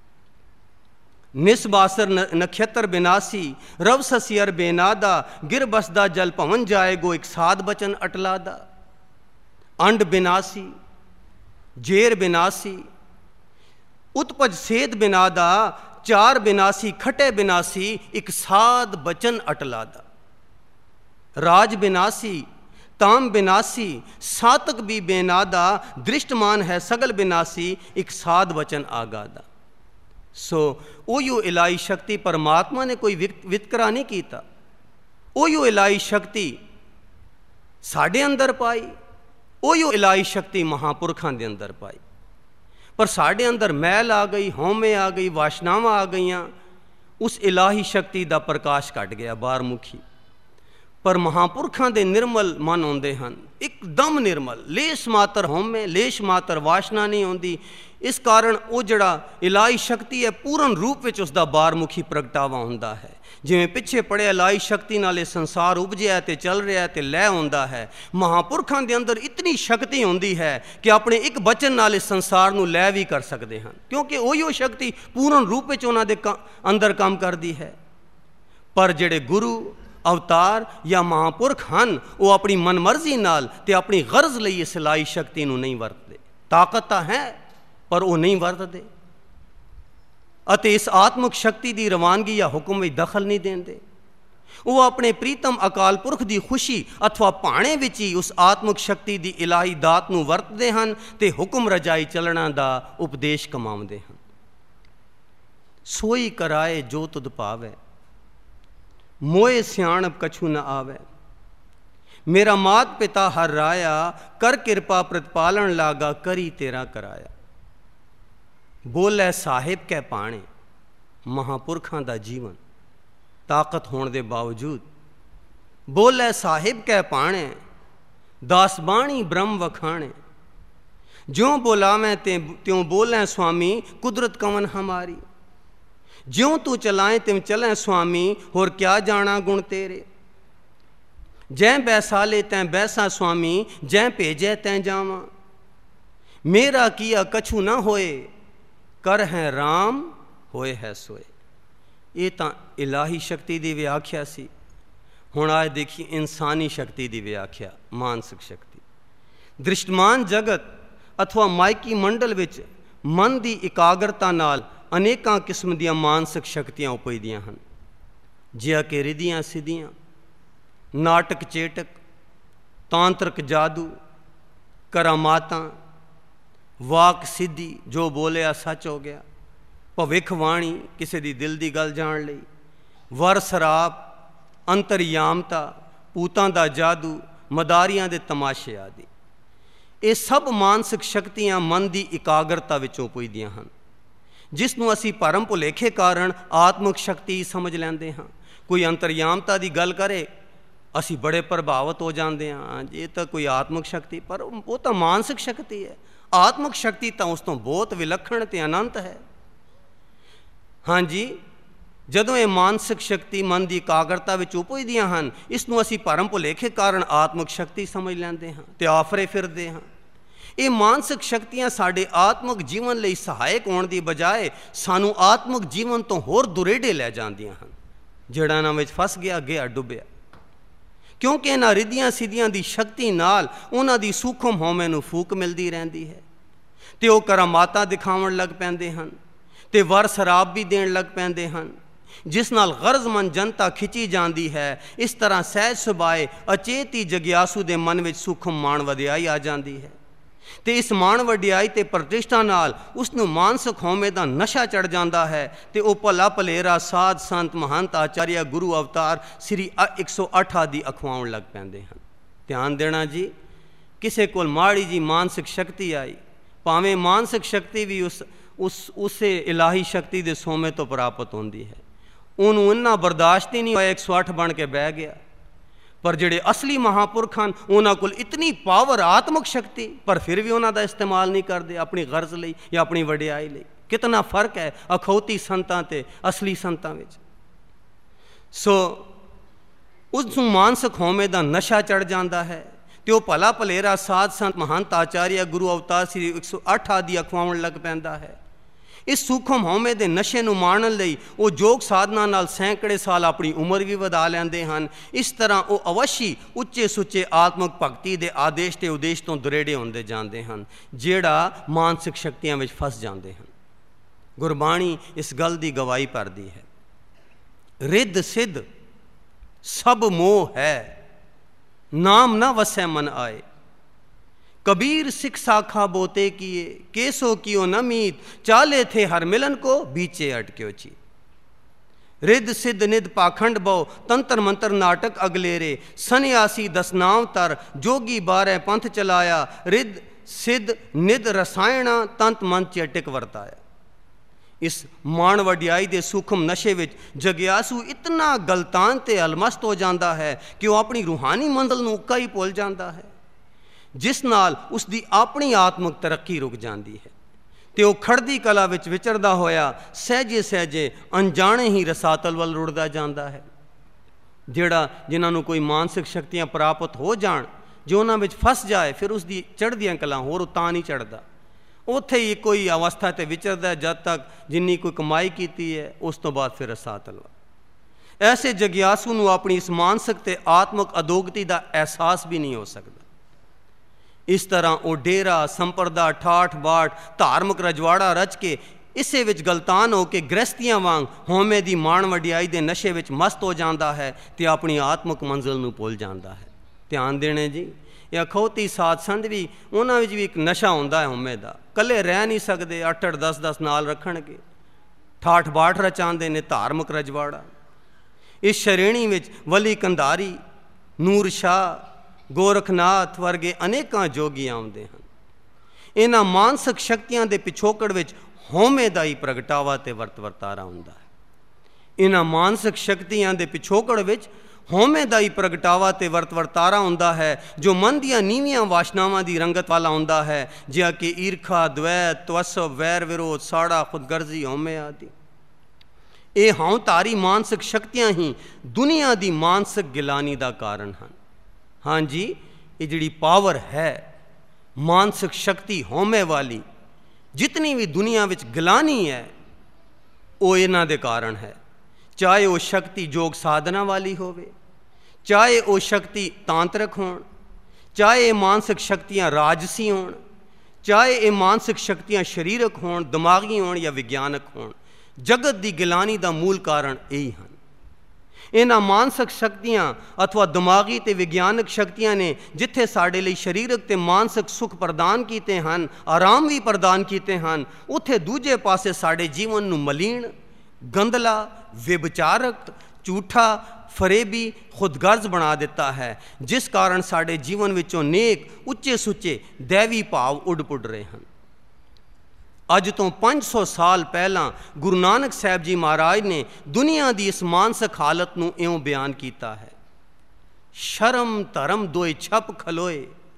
ਨਿਸਬਾਸਰ ਨਖੇਤਰ ਬਿਨਾਸੀ, ਰਵ ਸਸੀਅਰ ਬੇਨਾਦਾ। ਗਿਰ ਬਸਦਾ ਜਲ ਭਵਨ ਜਾਏਗੋ, ਇੱਕ ਸਾਧ ਬਚਨ ਅਟਲਾਦਾ। ਅੰਡ ਬਿਨਾਸੀ, ਜੇਰ ਬਿਨਾਸੀ, ਉਤਪਜ ਸੇਦ ਬਿਨਾਦਾ। ਚਾਰ ਬਿਨਾਸੀ, ਖਟੇ ਬਿਨਾਸੀ, ਇੱਕ ਸਾਧ ਬਚਨ ਅਟਲਾਦਾ। ਰਾਜ ਬਿਨਾਸੀ, ਤਾਮ ਬਿਨਾਸੀ ਸਾਤਕ ਵੀ ਬੇਨਾਦਾ, ਦ੍ਰਿਸ਼ਟਮਾਨ ਹੈ ਸਗਲ ਬਿਨਾਸੀ, ਇੱਕ ਸਾਧ ਵਚਨ ਆਗਾਦਾ। ਸੋ ਉਹੀਓ ਇਲਾਹੀ ਸ਼ਕਤੀ ਪਰਮਾਤਮਾ ਨੇ ਕੋਈ ਵਿਤਕਰਾ ਨਹੀਂ ਕੀਤਾ, ਉਹੀਓ ਇਲਾਹੀ ਸ਼ਕਤੀ ਸਾਡੇ ਅੰਦਰ ਪਾਈ, ਉਹੀਓ ਇਲਾਹੀ ਸ਼ਕਤੀ ਮਹਾਂਪੁਰਖਾਂ ਦੇ ਅੰਦਰ ਪਾਈ। ਪਰ ਸਾਡੇ ਅੰਦਰ ਮੈਲ ਆ ਗਈ, ਹਉਮੈ ਆ ਗਈ, ਵਾਸ਼ਨਾਵਾਂ ਆ ਗਈਆਂ, ਉਸ ਇਲਾਹੀ ਸ਼ਕਤੀ ਦਾ ਪ੍ਰਕਾਸ਼ ਘਟ ਗਿਆ ਬਾਹਰਮੁਖੀ। ਪਰ ਮਹਾਂਪੁਰਖਾਂ ਦੇ ਨਿਰਮਲ ਮਨ ਹੁੰਦੇ ਹਨ, ਇੱਕਦਮ ਨਿਰਮਲ, ਲੇਸ਼ ਮਾਤਰ ਹਉਮੈ, ਲੇਸ਼ ਮਾਤਰ ਵਾਸ਼ਨਾ ਨਹੀਂ ਹੁੰਦੀ। ਇਸ ਕਾਰਨ ਉਹ ਜਿਹੜਾ ਇਲਾਹੀ ਸ਼ਕਤੀ ਹੈ ਪੂਰਨ ਰੂਪ ਵਿੱਚ ਉਸਦਾ ਬਾਹਰਮੁਖੀ ਪ੍ਰਗਟਾਵਾ ਹੁੰਦਾ ਹੈ। ਜਿਵੇਂ ਪਿੱਛੇ ਪੜਿਆ ਇਲਾਹੀ ਸ਼ਕਤੀ ਨਾਲ ਇਹ ਸੰਸਾਰ ਉਪਜਿਆ ਤੇ ਚੱਲ ਰਿਹਾ ਤੇ ਲੈ ਹੁੰਦਾ ਹੈ, ਮਹਾਂਪੁਰਖਾਂ ਦੇ ਅੰਦਰ ਇਤਨੀ ਸ਼ਕਤੀ ਹੁੰਦੀ ਹੈ ਕਿ ਆਪਣੇ ਇੱਕ ਬਚਨ ਨਾਲ ਇਸ ਸੰਸਾਰ ਨੂੰ ਲੈ ਵੀ ਕਰ ਸਕਦੇ ਹਨ, ਕਿਉਂਕਿ ਉਹੀ ਉਹ ਸ਼ਕਤੀ ਪੂਰਨ ਰੂਪ ਵਿੱਚ ਉਹਨਾਂ ਦੇ ਅੰਦਰ ਕੰਮ ਕਰਦੀ ਹੈ। ਪਰ ਜਿਹੜੇ ਗੁਰੂ ਅਵਤਾਰ ਜਾਂ ਮਹਾਂਪੁਰਖ ਹਨ, ਉਹ ਆਪਣੀ ਮਨਮਰਜ਼ੀ ਨਾਲ ਤੇ ਆਪਣੀ ਗਰਜ਼ ਲਈ ਇਸ ਇਲਾਹੀ ਸ਼ਕਤੀ ਨੂੰ ਨਹੀਂ ਵਰਤਦੇ। ਤਾਕਤ ਤਾਂ ਹੈ ਪਰ ਉਹ ਨਹੀਂ ਵਰਤਦੇ, ਅਤੇ ਇਸ ਆਤਮਿਕ ਸ਼ਕਤੀ ਦੀ ਰਵਾਨਗੀ ਜਾਂ ਹੁਕਮ ਵਿੱਚ ਦਖਲ ਨਹੀਂ ਦਿੰਦੇ। ਉਹ ਆਪਣੇ ਪ੍ਰੀਤਮ ਅਕਾਲ ਪੁਰਖ ਦੀ ਖੁਸ਼ੀ ਅਥਵਾ ਭਾਣੇ ਵਿੱਚ ਹੀ ਉਸ ਆਤਮਿਕ ਸ਼ਕਤੀ ਦੀ ਇਲਾਹੀ ਦਾਤ ਨੂੰ ਵਰਤਦੇ ਹਨ ਤੇ ਹੁਕਮ ਰਜਾਈ ਚੱਲਣਾ ਦਾ ਉਪਦੇਸ਼ ਕਮਾਉਂਦੇ ਹਨ। ਸੋਈ ਕਰਾਏ ਜੋ ਤੁਧ ਭਾਵੈ, ਮੋਏ ਸਿਆਣਪ ਕਛੂ ਨ ਆਵੈ। ਮੇਰਾ ਮਾਤ ਪਿਤਾ ਹਰ ਰਾਇਆ, ਕਰ ਕਿਰਪਾ ਪ੍ਰਤਪਾਲਣ ਲਾਗਾ, ਕਰੀ ਤੇਰਾ ਕਰਾਇਆ। ਬੋਲੇ ਸਾਹਿਬ ਕਹਿ ਪਾਣੇ, ਮਹਾਂਪੁਰਖਾਂ ਦਾ ਜੀਵਨ ਤਾਕਤ ਹੋਣ ਦੇ ਬਾਵਜੂਦ ਬੋਲੇ ਸਾਹਿਬ ਕਹਿ ਪਾਣੇ, ਦਾਸ ਬਾਣੀ ਬ੍ਰਹਮ ਵਖਾਣੇ। ਜਿਉਂ ਬੋਲਾਵੇਂ ਤੇ ਤਿਉਂ ਬੋਲੇ ਸੁਆਮੀ, ਕੁਦਰਤ ਕਵਨ ਹਮਾਰੀ। ਜਿਉਂ ਤੂੰ ਚਲਾਏ ਤਿਮ ਚਲੇ ਸੁਆਮੀ, ਹੋਰ ਕਿਆ ਜਾਣਾ ਗੁਣ ਤੇਰੇ। ਜੈ ਬੈਸਾਲੇ ਤੈਂ ਬੈਸਾ ਸੁਆਮੀ, ਜੈ ਭੇਜੈ ਤੈਂ ਜਾਵਾਂ। ਮੇਰਾ ਕੀਆ ਕਛੂ ਨਾ ਹੋਏ, ਕਰ ਹੈ ਰਾਮ ਹੋਏ ਹੈ ਸੋਏ। ਇਹ ਤਾਂ ਇਲਾਹੀ ਸ਼ਕਤੀ ਦੀ ਵਿਆਖਿਆ ਸੀ। ਹੁਣ ਆਏ ਦੇਖੀ ਇਨਸਾਨੀ ਸ਼ਕਤੀ ਦੀ ਵਿਆਖਿਆ, ਮਾਨਸਿਕ ਸ਼ਕਤੀ। ਦ੍ਰਿਸ਼ਟਮਾਨ ਜਗਤ ਅਥਵਾ ਮਾਇਕੀ ਮੰਡਲ ਵਿੱਚ ਮਨ ਦੀ ਇਕਾਗਰਤਾ ਨਾਲ ਅਨੇਕਾਂ ਕਿਸਮ ਦੀਆਂ ਮਾਨਸਿਕ ਸ਼ਕਤੀਆਂ ਉਪਜਦੀਆਂ ਹਨ, ਜਿਵੇਂ ਕਿ ਰਿਧੀਆਂ ਸਿੱਧੀਆਂ, ਨਾਟਕ ਚੇਟਕ, ਤਾਂਤਰਿਕ ਜਾਦੂ, ਕਰਾਮਾਤਾਂ, ਵਾਕ ਸਿੱਧੀ, ਜੋ ਬੋਲਿਆ ਸੱਚ ਹੋ ਗਿਆ, ਭਵਿੱਖਬਾਣੀ, ਕਿਸੇ ਦੀ ਦਿਲ ਦੀ ਗੱਲ ਜਾਣ ਲਈ, ਵਰ ਸਰਾਪ, ਅੰਤਰਯਾਮਤਾ, ਭੂਤਾਂ ਦਾ ਜਾਦੂ, ਮਦਾਰੀਆਂ ਦੇ ਤਮਾਸ਼ੇ ਆਦਿ। ਇਹ ਸਭ ਮਾਨਸਿਕ ਸ਼ਕਤੀਆਂ ਮਨ ਦੀ ਇਕਾਗਰਤਾ ਵਿੱਚੋਂ ਉਪਜਦੀਆਂ ਹਨ, ਜਿਸ ਨੂੰ ਅਸੀਂ ਭਰਮ ਭੁਲੇਖੇ ਕਾਰਨ ਆਤਮਿਕ ਸ਼ਕਤੀ ਸਮਝ ਲੈਂਦੇ ਹਾਂ। ਕੋਈ ਅੰਤਰਯਾਮਤਾ ਦੀ ਗੱਲ ਕਰੇ, ਅਸੀਂ ਬੜੇ ਪ੍ਰਭਾਵਿਤ ਹੋ ਜਾਂਦੇ ਹਾਂ, ਇਹ ਤਾਂ ਕੋਈ ਆਤਮਿਕ ਸ਼ਕਤੀ, ਪਰ ਉਹ ਤਾਂ ਮਾਨਸਿਕ ਸ਼ਕਤੀ ਹੈ। ਆਤਮਿਕ ਸ਼ਕਤੀ ਤਾਂ ਉਸ ਤੋਂ ਬਹੁਤ ਵਿਲੱਖਣ ਤੇ ਅਨੰਤ ਹੈ। ਹਾਂਜੀ, ਜਦੋਂ ਇਹ ਮਾਨਸਿਕ ਸ਼ਕਤੀ ਮਨ ਦੀ ਇਕਾਗਰਤਾ ਵਿੱਚ ਉਪਜਦੀਆਂ ਹਨ, ਇਸ ਨੂੰ ਅਸੀਂ ਭਰਮ ਭੁਲੇਖੇ ਕਾਰਨ ਆਤਮਿਕ ਸ਼ਕਤੀ ਸਮਝ ਲੈਂਦੇ ਹਾਂ ਤੇ ਆਫਰੇ ਫਿਰਦੇ ਹਾਂ। ਇਹ ਮਾਨਸਿਕ ਸ਼ਕਤੀਆਂ ਸਾਡੇ ਆਤਮਿਕ ਜੀਵਨ ਲਈ ਸਹਾਇਕ ਹੋਣ ਦੀ ਬਜਾਏ ਸਾਨੂੰ ਆਤਮਿਕ ਜੀਵਨ ਤੋਂ ਹੋਰ ਦੁਰੇਡੇ ਲੈ ਜਾਂਦੀਆਂ ਹਨ। ਜਿਹੜਾ ਇਹਨਾਂ ਵਿੱਚ ਫਸ ਗਿਆ, ਗਿਆ ਡੁੱਬਿਆ, ਕਿਉਂਕਿ ਇਹਨਾਂ ਰਿੱਧੀਆਂ ਸਿੱਧੀਆਂ ਦੀ ਸ਼ਕਤੀ ਨਾਲ ਉਹਨਾਂ ਦੀ ਸੂਖਮ ਹਉਮੈ ਨੂੰ ਫੂਕ ਮਿਲਦੀ ਰਹਿੰਦੀ ਹੈ ਤੇ ਉਹ ਕਰਾਮਾਤਾਂ ਦਿਖਾਉਣ ਲੱਗ ਪੈਂਦੇ ਹਨ ਤੇ ਵਰ ਸ਼ਰਾਬ ਵੀ ਦੇਣ ਲੱਗ ਪੈਂਦੇ ਹਨ, ਜਿਸ ਨਾਲ ਗਰਜ਼ਮੰਦ ਜਨਤਾ ਖਿੱਚੀ ਜਾਂਦੀ ਹੈ। ਇਸ ਤਰ੍ਹਾਂ ਸਹਿਜ ਸੁਭਾਏ ਅਚੇਤੀ ਜਗਿਆਸੂ ਦੇ ਮਨ ਵਿੱਚ ਸੂਖਮ ਮਾਣ ਵਡਿਆਈ ਆ ਜਾਂਦੀ ਹੈ ਤੇ ਇਸ ਮਾਣ ਵਡਿਆਈ ਤੇ ਪ੍ਰਤਿਸ਼ਠਾ ਨਾਲ ਉਸ ਨੂੰ ਮਾਨਸਿਕ ਹਉਮੈ ਦਾ ਨਸ਼ਾ ਚੜ੍ਹ ਜਾਂਦਾ ਹੈ ਤੇ ਉਹ ਭਲਾ ਭਲੇਰਾ ਸਾਧ ਸੰਤ ਮਹੰਤ ਆਚਾਰਿਆ ਗੁਰੂ ਅਵਤਾਰ ਸ੍ਰੀ ਇੱਕ ਸੌ ਅੱਠ ਆਦਿ ਅਖਵਾਉਣ ਲੱਗ ਪੈਂਦੇ ਹਨ। ਧਿਆਨ ਦੇਣਾ ਜੀ, ਕਿਸੇ ਕੋਲ ਮਾੜੀ ਜੀ ਮਾਨਸਿਕ ਸ਼ਕਤੀ ਆਈ, ਭਾਵੇਂ ਮਾਨਸਿਕ ਸ਼ਕਤੀ ਵੀ ਉਸ ਉਸ ਉਸੇ ਇਲਾਹੀ ਸ਼ਕਤੀ ਦੇ ਸੋਮੇ ਤੋਂ ਪ੍ਰਾਪਤ ਹੁੰਦੀ ਹੈ, ਉਹਨੂੰ ਇੰਨਾ ਬਰਦਾਸ਼ਤ ਹੀ ਨਹੀਂ ਹੋਇਆ, ਇੱਕ ਸੌ ਅੱਠ ਬਣ ਕੇ ਬਹਿ ਗਿਆ। ਪਰ ਜਿਹੜੇ ਅਸਲੀ ਮਹਾਂਪੁਰਖ ਹਨ, ਉਹਨਾਂ ਕੋਲ ਇਤਨੀ ਪਾਵਰ, ਆਤਮਿਕ ਸ਼ਕਤੀ, ਪਰ ਫਿਰ ਵੀ ਉਹਨਾਂ ਦਾ ਇਸਤੇਮਾਲ ਨਹੀਂ ਕਰਦੇ ਆਪਣੀ ਗਰਜ਼ ਲਈ ਜਾਂ ਆਪਣੀ ਵਡਿਆਈ ਲਈ। ਕਿਤਨਾ ਫਰਕ ਹੈ ਅਖੌਤੀ ਸੰਤਾਂ ਤੇ ਅਸਲੀ ਸੰਤਾਂ ਵਿੱਚ। ਸੋ ਉਸ ਨੂੰ ਮਾਨਸਿਕ ਹਉਮੈ ਦਾ ਨਸ਼ਾ ਚੜ੍ਹ ਜਾਂਦਾ ਹੈ ਤੇ ਉਹ ਭਲਾ ਭਲੇਰਾ ਸਾਧ ਸੰਤ ਮਹੰਤ ਆਚਾਰਿਆ ਗੁਰੂ ਅਵਤਾਰ ਸ੍ਰੀ ਇੱਕ ਸੌ ਅੱਠ ਆਦਿ ਅਖਵਾਉਣ ਲੱਗ ਪੈਂਦਾ ਹੈ। ਇਸ ਸੂਖਮ ਹਉਮੈ ਦੇ ਨਸ਼ੇ ਨੂੰ ਮਾਣਨ ਲਈ ਉਹ ਯੋਗ ਸਾਧਨਾ ਨਾਲ ਸੈਂਕੜੇ ਸਾਲ ਆਪਣੀ ਉਮਰ ਵੀ ਵਧਾ ਲੈਂਦੇ ਹਨ। ਇਸ ਤਰ੍ਹਾਂ ਉਹ ਅਵਸ਼ੀ ਉੱਚੇ ਸੁੱਚੇ ਆਤਮਿਕ ਭਗਤੀ ਦੇ ਆਦੇਸ਼ ਤੇ ਉਦੇਸ਼ ਤੋਂ ਦੁਰੇੜੇ ਹੁੰਦੇ ਜਾਂਦੇ ਹਨ, ਜਿਹੜਾ ਮਾਨਸਿਕ ਸ਼ਕਤੀਆਂ ਵਿੱਚ ਫਸ ਜਾਂਦੇ ਹਨ। ਗੁਰਬਾਣੀ ਇਸ ਗੱਲ ਦੀ ਗਵਾਹੀ ਭਰਦੀ ਹੈ, ਰਿੱਧ ਸਿੱਧ ਸਭ ਮੋਹ ਹੈ, नाम न वसै मन आए। कबीर सिख साखा बोते किए, केसो कियो न मीत, चाले थे हर मिलन को, बीचे अटक्यो ची। रिद सिद्ध निध पाखंड बो, तंत्र मंत्र नाटक अगलेरे, सन्यासी दस नाम तर, जोगी बारह पंथ चलाया, रिद सिद्ध निध रसायणा, तंत मंत्र चटिक वरताया। इस मान वडियाई दे सूखम नशे विच जगियासू इतना गलतान ते अलमस्त हो जाता है कि वह अपनी रूहानी मंजिल नूं उक्का ही भुल जाता है, जिस नाल उसकी अपनी आत्मक तरक्की रुक जाती है तो वह खड़दी कला विच विचरदा होया सहजे सहजे अनजाने ही रसातल वल रुड़दा जाता है। जिहड़ा जिन्हां नूं कोई मानसिक शक्तियां प्राप्त हो जाण, जो उन्हां विच फस जाए, फिर उसकी चढ़दियां कला होर तां नहीं चढ़दा, उत्थे ही कोई अवस्था ते विचरदा जद तक जिन्नी कोई कमाई कीती है, उस तो बाद फिर रसातल वल। ऐसे जगियासू नूं अपनी इस मानसिक ते आत्मक अधोगति का एहसास भी नहीं हो सकता। इस तरह वो डेरा संपरदा ठाठ बाट धार्मिक रजवाड़ा रच के इसे विच गलतान हो के गृहस्थियां वांग होमे दी मान वडियाई दे नशे विच मस्त हो जाता है तो अपनी आत्मक मंजिल नूं भुल जाता है। ध्यान देने जी, ये अखौती साध संध भी उन्हां विच भी एक नशा हुंदा है होमे दा, कल्ले रह नहीं सकते, अठ अठ दस दस नाल रखणगे, ठाठ बाट रचांदे ने धार्मिक रजवाड़ा। इस श्रेणी विच वली कंधारी, नूर शाह, गोरखनाथ वर्गे अनेकां जोगी आउंदे हन। इन्हां मानसिक शक्तियां दे पिछोकड़ विच होमे दा ही प्रगटावा ते वर्त वर्तारा हुंदा है। इन्हां मानसिक शक्तियां दे पिछोकड़ विच होमे दा ही प्रगटावा ते वर्त वर्तारा हुंदा है, जो मन दियां नीवियां वासनावां दी रंगत वाला हुंदा है, जिहा कि ईरखा, द्वैत, तवस्सुब, वैर विरोध, साड़ा, खुदगर्जी, होमे आदि। ये हौंतारी मानसिक शक्तियां ही दुनिया दी मानसिक गिलानी दा कारण हैं। हाँ जी, ये जिहड़ी पावर है, मानसिक शक्ति होमे वाली, जितनी भी दुनिया विच गिलानी है, वो इन्हां दे कारण है। चाहे वो शक्ति योग साधना वाली होवे, चाहे वो शक्ति तांत्रिक होण, चाहे ये मानसिक शक्तियां राजसी होण, चाहे ये मानसिक शक्तियां शरीरक होण, दिमागी होण या विज्ञानक होण, जगत की गिलानी का मूल कारण यही हैं। इन्हां मानसिक शक्तियां अथवा दिमागी ते विज्ञानक शक्तियां ने जिथे साडे लई शरीरक ते मानसिक सुख प्रदान कीते हैं, आराम भी प्रदान कीते हैं, उत्थे दूजे पासे साडे जीवन नूं मलीन, गंदला, व्यभिचारक, झूठा, फरेबी, खुदगर्ज बना दिता है, जिस कारण साडे जीवन विचों नेक उच्चे सुच्चे दैवी भाव उड़ पुड़ रहे हैं। अज तो पाँच सौ साल पहला गुरु नानक साहब जी महाराज ने दुनिया की इस मानसिक हालत नूं इउं बयान किया है, शर्म धर्म दोए छप खलोए,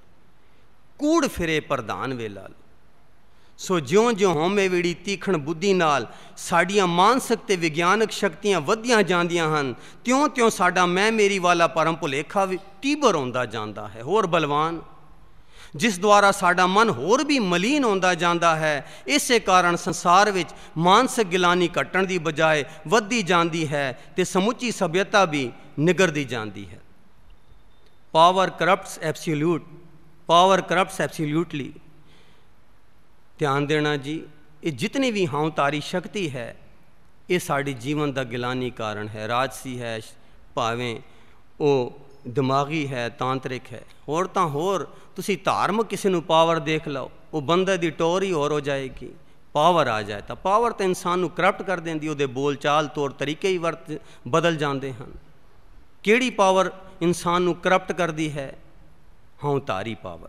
कूड़ फिरे प्रधान वेला। सो ज्यों ज्यों होमे विड़ी तीखण बुद्धि नाल साड़ियां मानसिक ते विज्ञानक शक्तियां वधियां जांदियां हन, त्यों त्यों साडा मैं मेरी वाला परम भुलेखा भी तीबर होंदा जांदा है, होर बलवान, जिस द्वारा साडा मन होर भी मलीन होंदा जांदा है। इसे कारण संसार विच मानसिक गिलानी घटण दी बजाय वधदी जांदी है ते समुची सभ्यता भी निगरदी जांदी है। Power corrupts absolute, power corrupts absolutely. ध्यान देना जी, ये जितनी भी हाउतारी शक्ति है, ये साड़ी जीवन का गिलानी कारण है। राजसी है, भावें वो दिमागी है, तांत्रिक है, होर तां होर तुसी धार्मिक किसी नूं पावर देख लो, वो बंदे दी टोर ही होर हो जाएगी। पावर आ जाए तो पावर तो इंसान नूं करप्ट कर देंदी, उहदे बोल चाल तौर तरीके ही वर्त बदल जाते हैं। किहड़ी पावर इंसान नूं करप्ट करदी है? हाउतारी पावर।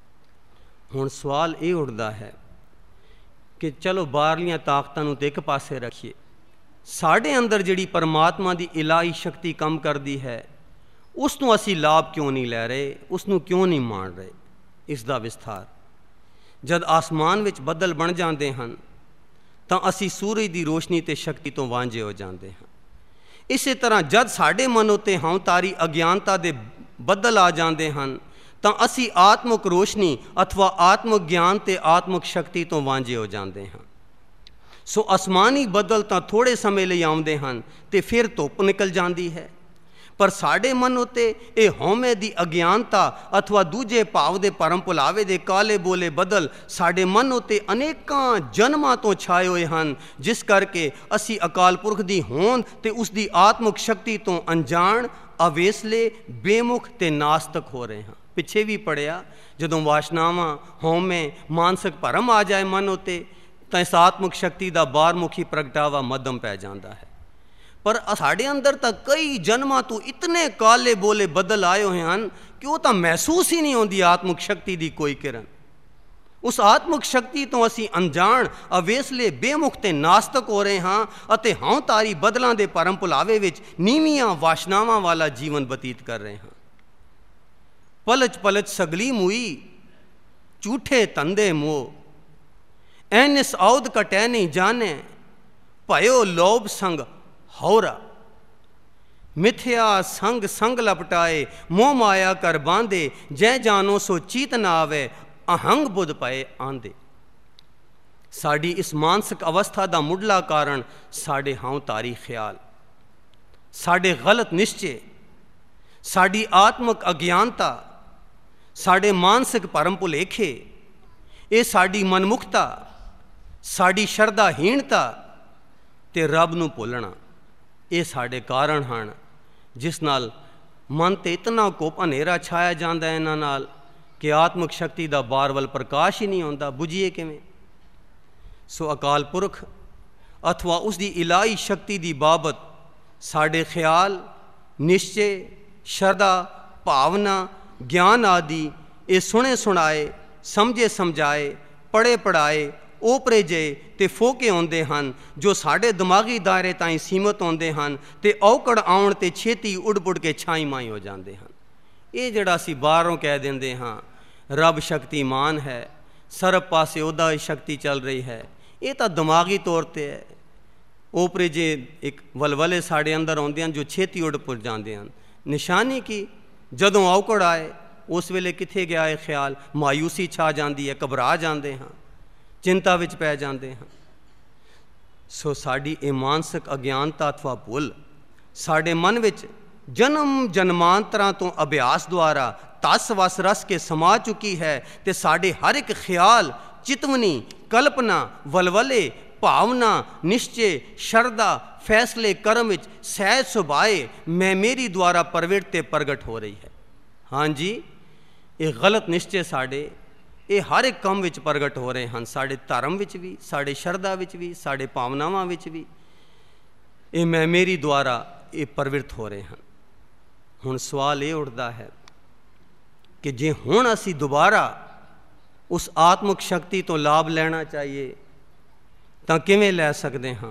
हुण सवाल ये उठदा है कि चलो बाहरलियां ताकतां नूं ते एक पासे रखिए, साढ़े अंदर जिहड़ी परमात्मा की इलाही शक्ति कम करती है, उसनूं असी लाभ क्यों नहीं लै रहे, उसनूं क्यों नहीं मान रहे? इसका विस्तार, जद आसमान विच बदल बन जाते हैं तो असी सूरज की रोशनी ते शक्ति तो वांझे हो जाते हैं। इस तरह जद साढ़े मन उत्ते हाउतारी अज्ञानता दे बदल आ जाते हैं तो असी आत्मक रोशनी अथवा आत्मक ज्ञान ते आत्मक शक्ति तो वांझे हो जाते हैं। सो आसमानी बदल तो थोड़े समय लिए आउंदे हैं ते फिर धुप निकल जाती है, पर साढ़े मन उत्ते ये होमे दी अज्ञानता अथवा दूजे भाव दे परम भुलावे दे काले बोले बदल साढ़े मन उत्ते अनेकां जन्मां तो छाए हुए हैं, जिस करके असी अकाल पुरख दी होंद ते उसदी आत्मक शक्ति तो अनजान, ਅਵੇਸਲੇ ਬੇਮੁਖ ਤੇ ਨਾਸਤਕ ਹੋ ਰਹੇ ਹਾਂ। ਪਿੱਛੇ ਵੀ ਪੜਿਆ, ਜਦੋਂ ਵਾਸ਼ਨਾਵਾਂ, ਹਉਮੈ, ਮਾਨਸਿਕ ਭਰਮ ਆ ਜਾਏ ਮਨ ਉੱਤੇ ਤਾਂ ਇਸ ਆਤਮਿਕ ਸ਼ਕਤੀ ਦਾ ਬਾਹਰਮੁਖੀ ਪ੍ਰਗਟਾਵਾ ਮੱਧਮ ਪੈ ਜਾਂਦਾ ਹੈ। ਪਰ ਸਾਡੇ ਅੰਦਰ ਤਾਂ ਕਈ ਜਨਮਾਂ ਤੋਂ ਇਤਨੇ ਕਾਲੇ ਬੋਲੇ ਬਦਲ ਆਏ ਹੋਏ ਹਨ ਕਿ ਉਹ ਤਾਂ ਮਹਿਸੂਸ ਹੀ ਨਹੀਂ ਹੁੰਦੀ ਆਤਮਿਕ ਸ਼ਕਤੀ ਦੀ ਕੋਈ ਕਿਰਨ। ਉਸ ਆਤਮਿਕ ਸ਼ਕਤੀ ਤੋਂ ਅਸੀਂ ਅਣਜਾਣ, ਅਵੇਸਲੇ, ਬੇਮੁਖ ਤੇ ਨਾਸਤਕ ਹੋ ਰਹੇ ਹਾਂ ਅਤੇ ਹਉ ਤਾਰੀ ਬਦਲਾਂ ਦੇ ਭਰਮ ਭੁਲਾਵੇ ਵਿੱਚ ਨੀਵੀਆਂ ਵਾਸ਼ਨਾਵਾਂ ਵਾਲਾ ਜੀਵਨ ਬਤੀਤ ਕਰ ਰਹੇ ਹਾਂ। ਪਲਚ ਪਲਚ ਸਗਲੀ ਮੂਈ, ਝੂਠੇ ਧੰਦੇ ਮੋਹ, ਐਨਿਸ ਔਦ ਕਟੈ ਨਹੀਂ ਜਾਣੇ, ਭਇਓ ਲੋਭ ਸੰਗ ਹੌਰਾ, ਮਿਥਿਆ ਸੰਗ ਸੰਗ ਲਪਟਾਏ, ਮੋਹ ਮਾਇਆ ਕਰ ਬਾਂਧੇ, ਜੈ ਜਾਨੋ ਸੋ ਚੀਤ ਨਾ ਆਵੇ, ਅਹੰਗ ਬੁੱਧ ਪਏ ਆਂਦੇ। ਸਾਡੀ ਇਸ ਮਾਨਸਿਕ ਅਵਸਥਾ ਦਾ ਮੁੱਢਲਾ ਕਾਰਨ ਸਾਡੇ ਹਉ ਤਾਰੀ ਖਿਆਲ, ਸਾਡੇ ਗਲਤ ਨਿਸ਼ਚੇ, ਸਾਡੀ ਆਤਮਿਕ ਅਗਿਆਨਤਾ, ਸਾਡੇ ਮਾਨਸਿਕ ਭਰਮ ਭੁਲੇਖੇ, ਇਹ ਸਾਡੀ ਮਨਮੁਖਤਾ, ਸਾਡੀ ਸ਼ਰਧਾਹੀਣਤਾ ਤੇ ਰੱਬ ਨੂੰ ਭੁੱਲਣਾ, ਇਹ ਸਾਡੇ ਕਾਰਨ ਹਨ ਜਿਸ ਨਾਲ ਮਨ 'ਤੇ ਇਤਨਾ ਕੋਪ ਹਨੇਰਾ ਛਾਇਆ ਜਾਂਦਾ ਇਹਨਾਂ ਨਾਲ ਕਿ ਆਤਮਿਕ ਸ਼ਕਤੀ ਦਾ ਬਾਹਰ ਵੱਲ ਪ੍ਰਕਾਸ਼ ਹੀ ਨਹੀਂ ਆਉਂਦਾ। ਬੁਝੀਏ ਕਿਵੇਂ? ਸੋ ਅਕਾਲ ਪੁਰਖ ਅਥਵਾ ਉਸ ਦੀ ਇਲਾਹੀ ਸ਼ਕਤੀ ਦੀ ਬਾਬਤ ਸਾਡੇ ਖਿਆਲ, ਨਿਸ਼ਚੇ, ਸ਼ਰਧਾ, ਭਾਵਨਾ, ਗਿਆਨ ਆਦਿ ਇਹ ਸੁਣੇ ਸੁਣਾਏ, ਸਮਝੇ ਸਮਝਾਏ, ਪੜ੍ਹੇ ਪੜ੍ਹਾਏ, ਓਪਰੇ ਜੇ ਤੇ ਫੋਕੇ ਆਉਂਦੇ ਹਨ, ਜੋ ਸਾਡੇ ਦਿਮਾਗੀ ਦਾਇਰੇ ਤਾਈਂ ਸੀਮਤ ਹੁੰਦੇ ਹਨ ਤੇ ਔਕੜ ਆਉਣ ਤੇ ਛੇਤੀ ਉੱਡ ਪੁੱਡ ਕੇ ਛਾਈ ਮਾਈ ਹੋ ਜਾਂਦੇ ਹਨ। ਇਹ ਜਿਹੜਾ ਅਸੀਂ ਬਾਹਰੋਂ ਕਹਿ ਦਿੰਦੇ ਹਾਂ ਰੱਬ ਸ਼ਕਤੀਮਾਨ ਹੈ, ਸਰਬ ਪਾਸੇ ਉਹਦਾ ਹੀ ਸ਼ਕਤੀ ਚੱਲ ਰਹੀ ਹੈ, ਇਹ ਤਾਂ ਦਿਮਾਗੀ ਤੌਰ 'ਤੇ ਹੈ। ਓਪਰੇ ਜੇ ਇੱਕ ਵਲਵਲੇ ਸਾਡੇ ਅੰਦਰ ਆਉਂਦੇ ਹਨ ਜੋ ਛੇਤੀ ਉੱਡ ਪੁੱਡ ਜਾਂਦੇ ਹਨ। ਨਿਸ਼ਾਨੀ ਕੀ? ਜਦੋਂ ਔਕੜ ਆਏ ਉਸ ਵੇਲੇ ਕਿੱਥੇ ਗਿਆ ਇਹ ਖਿਆਲ, ਮਾਯੂਸੀ ਛਾ ਜਾਂਦੀ ਹੈ, ਘਬਰਾ ਜਾਂਦੇ ਹਾਂ, ਚਿੰਤਾ ਵਿੱਚ ਪੈ ਜਾਂਦੇ ਹਾਂ। ਸੋ ਸਾਡੀ ਇਹ ਮਾਨਸਿਕ ਅਗਿਆਨਤਾ ਅਥਵਾ ਭੁੱਲ ਸਾਡੇ ਮਨ ਵਿੱਚ ਜਨਮ ਜਨਮਾਂਤਰਾਂ ਤੋਂ ਅਭਿਆਸ ਦੁਆਰਾ ਤਸ ਵਸ ਰਸ ਕੇ ਸਮਾ ਚੁੱਕੀ ਹੈ ਤੇ ਸਾਡੇ ਹਰ ਇੱਕ ਖਿਆਲ, ਚਿਤਵਨੀ, ਕਲਪਨਾ, ਵਲਵਲੇ, ਭਾਵਨਾ, ਨਿਸ਼ਚੇ, ਸ਼ਰਧਾ, ਫੈਸਲੇ, ਕਰਮ ਵਿੱਚ ਸਹਿਜ ਸੁਭਾਏ ਮੈਂ ਮੇਰੀ ਦੁਆਰਾ ਪ੍ਰਵਿਰਤ ਤੇ ਪ੍ਰਗਟ ਹੋ ਰਹੀ ਹੈ। ਹਾਂਜੀ, ਇਹ ਗਲਤ ਨਿਸ਼ਚੇ ਸਾਡੇ ਇਹ ਹਰ ਇੱਕ ਕੰਮ ਵਿੱਚ ਪ੍ਰਗਟ ਹੋ ਰਹੇ ਹਨ, ਸਾਡੇ ਧਰਮ ਵਿੱਚ ਵੀ, ਸਾਡੇ ਸ਼ਰਧਾ ਵਿੱਚ ਵੀ, ਸਾਡੇ ਭਾਵਨਾਵਾਂ ਵਿੱਚ ਵੀ ਇਹ ਮੈਂ ਮੇਰੀ ਦੁਆਰਾ ਇਹ ਪ੍ਰਵਿਰਤ ਹੋ ਰਹੇ ਹਨ। ਹੁਣ ਸਵਾਲ ਇਹ ਉੱਠਦਾ ਹੈ ਕਿ ਜੇ ਹੁਣ ਅਸੀਂ ਦੁਬਾਰਾ ਉਸ ਆਤਮਿਕ ਸ਼ਕਤੀ ਤੋਂ ਲਾਭ ਲੈਣਾ ਚਾਹੀਏ ਤਾਂ ਕਿਵੇਂ ਲੈ ਸਕਦੇ ਹਾਂ?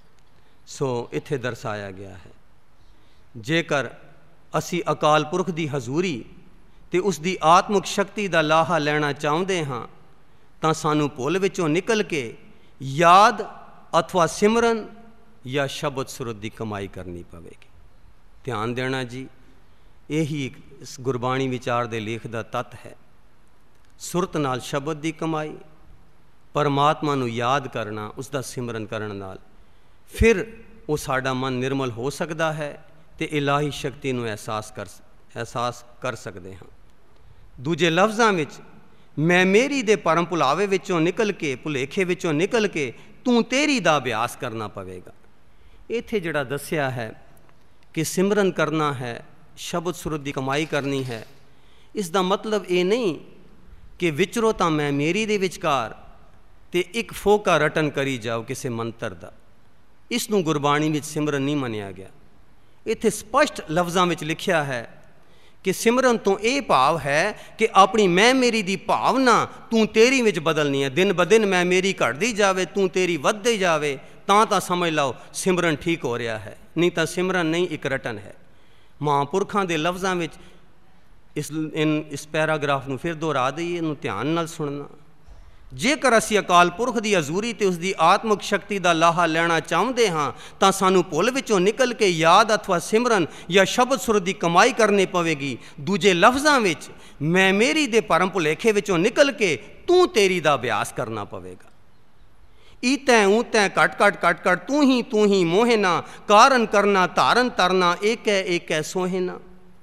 ਸੋ ਇੱਥੇ ਦਰਸਾਇਆ ਗਿਆ ਹੈ, ਜੇਕਰ ਅਸੀਂ ਅਕਾਲ ਪੁਰਖ ਦੀ ਹਜ਼ੂਰੀ ਤੇ ਉਸ ਦੀ ਆਤਮਿਕ ਸ਼ਕਤੀ ਦਾ ਲਾਹਾ ਲੈਣਾ ਚਾਹੁੰਦੇ ਹਾਂ ਤਾਂ ਸਾਨੂੰ ਭੁੱਲ ਵਿੱਚੋਂ ਨਿਕਲ ਕੇ ਯਾਦ ਅਥਵਾ ਸਿਮਰਨ ਜਾਂ ਸ਼ਬਦ ਸੁਰਤ ਦੀ ਕਮਾਈ ਕਰਨੀ ਪਵੇਗੀ। ਧਿਆਨ ਦੇਣਾ ਜੀ, ਇਹੀ ਇਸ ਗੁਰਬਾਣੀ ਵਿਚਾਰ ਦੇ ਲੇਖ ਦਾ ਤੱਤ ਹੈ। ਸੁਰਤ ਨਾਲ ਸ਼ਬਦ ਦੀ ਕਮਾਈ, ਪਰਮਾਤਮਾ ਨੂੰ ਯਾਦ ਕਰਨਾ, ਉਸ ਦਾ ਸਿਮਰਨ ਕਰਨ ਨਾਲ ਫਿਰ ਉਹ ਸਾਡਾ ਮਨ ਨਿਰਮਲ ਹੋ ਸਕਦਾ ਹੈ ਤੇ ਇਲਾਹੀ ਸ਼ਕਤੀ ਨੂੰ ਅਹਿਸਾਸ ਕਰ ਅਹਿਸਾਸ ਕਰ ਸਕਦੇ ਹਾਂ। ਦੂਜੇ ਲਫ਼ਜ਼ਾਂ ਵਿੱਚ ਮੈਂ ਮੇਰੀ ਦੇ ਭਰਮ ਭੁਲਾਵੇ ਵਿੱਚੋਂ ਨਿਕਲ ਕੇ, ਭੁਲੇਖੇ ਵਿੱਚੋਂ ਨਿਕਲ ਕੇ ਤੂੰ ਤੇਰੀ ਦਾ ਅਭਿਆਸ ਕਰਨਾ ਪਵੇਗਾ। ਇੱਥੇ ਜਿਹੜਾ ਦੱਸਿਆ ਹੈ ਕਿ ਸਿਮਰਨ ਕਰਨਾ ਹੈ, ਸ਼ਬਦ ਸੁਰਤ ਦੀ ਕਮਾਈ ਕਰਨੀ ਹੈ, ਇਸ ਦਾ ਮਤਲਬ ਇਹ ਨਹੀਂ ਕਿ ਵਿਚਰੋ ਤਾਂ ਮੈਂ ਮੇਰੀ ਦੇ ਵਿਚਕਾਰ ਤੇ ਇੱਕ ਫੋਕਾ ਰਟਨ ਕਰੀ ਜਾਓ ਕਿਸੇ ਮੰਤਰ ਦਾ। ਇਸ ਨੂੰ ਗੁਰਬਾਣੀ ਵਿੱਚ ਸਿਮਰਨ ਨਹੀਂ ਮੰਨਿਆ ਗਿਆ। ਇੱਥੇ ਸਪਸ਼ਟ ਲਫ਼ਜ਼ਾਂ ਵਿੱਚ ਲਿਖਿਆ ਹੈ ਕਿ ਸਿਮਰਨ ਤੋਂ ਇਹ ਭਾਵ ਹੈ ਕਿ ਆਪਣੀ ਮੈਂ ਮੇਰੀ ਦੀ ਭਾਵਨਾ ਤੂੰ ਤੇਰੀ ਵਿੱਚ ਬਦਲਣੀ ਹੈ। ਦਿਨ ਬ ਦਿਨ ਮੈਂ ਮੇਰੀ ਘਟਦੀ ਜਾਵੇ, ਤੂੰ ਤੇਰੀ ਵੱਧਦੀ ਜਾਵੇ, ਤਾਂ ਤਾਂ ਸਮਝ ਲਓ ਸਿਮਰਨ ਠੀਕ ਹੋ ਰਿਹਾ ਹੈ, ਨਹੀਂ ਤਾਂ ਸਿਮਰਨ ਨਹੀਂ, ਇੱਕ ਰਟਨ ਹੈ। ਮਹਾਂਪੁਰਖਾਂ ਦੇ ਲਫ਼ਜ਼ਾਂ ਵਿੱਚ ਇਸ ਇਨ ਇਸ ਪੈਰਾਗ੍ਰਾਫ ਨੂੰ ਫਿਰ ਦੁਹਰਾ ਦਈਏ, ਇਹਨੂੰ ਧਿਆਨ ਨਾਲ ਸੁਣਨਾ। ਜੇਕਰ ਅਸੀਂ ਅਕਾਲ ਪੁਰਖ ਦੀ ਹਜ਼ੂਰੀ ਤੇ ਉਸ ਦੀ ਆਤਮਿਕ ਸ਼ਕਤੀ ਦਾ ਲਾਹਾ ਲੈਣਾ ਚਾਹੁੰਦੇ ਹਾਂ ਤਾਂ ਸਾਨੂੰ ਭੁੱਲ ਵਿੱਚੋਂ ਨਿਕਲ ਕੇ ਯਾਦ ਅਥਵਾ ਸਿਮਰਨ ਜਾਂ ਸ਼ਬਦ ਸੁਰਤ ਦੀ ਕਮਾਈ ਕਰਨੀ ਪਵੇਗੀ। ਦੂਜੇ ਲਫ਼ਜ਼ਾਂ ਵਿੱਚ ਮੈਂ ਮੇਰੀ ਦੇ ਭਰਮ ਭੁਲੇਖੇ ਵਿੱਚੋਂ ਨਿਕਲ ਕੇ ਤੂੰ ਤੇਰੀ ਦਾ ਅਭਿਆਸ ਕਰਨਾ ਪਵੇਗਾ। ਈਤੈ ਊਤੈ ਘਟ ਘਟ ਘਟ ਘਟ ਤੂੰ ਹੀ ਤੂੰ ਹੀ ਮੋਹਿਨਾ, ਕਾਰਨ ਕਰਨਾ ਧਾਰਨ ਤਰਨਾ, ਏਕੈ ਏਕੈ ਸੋਹਿਨਾ।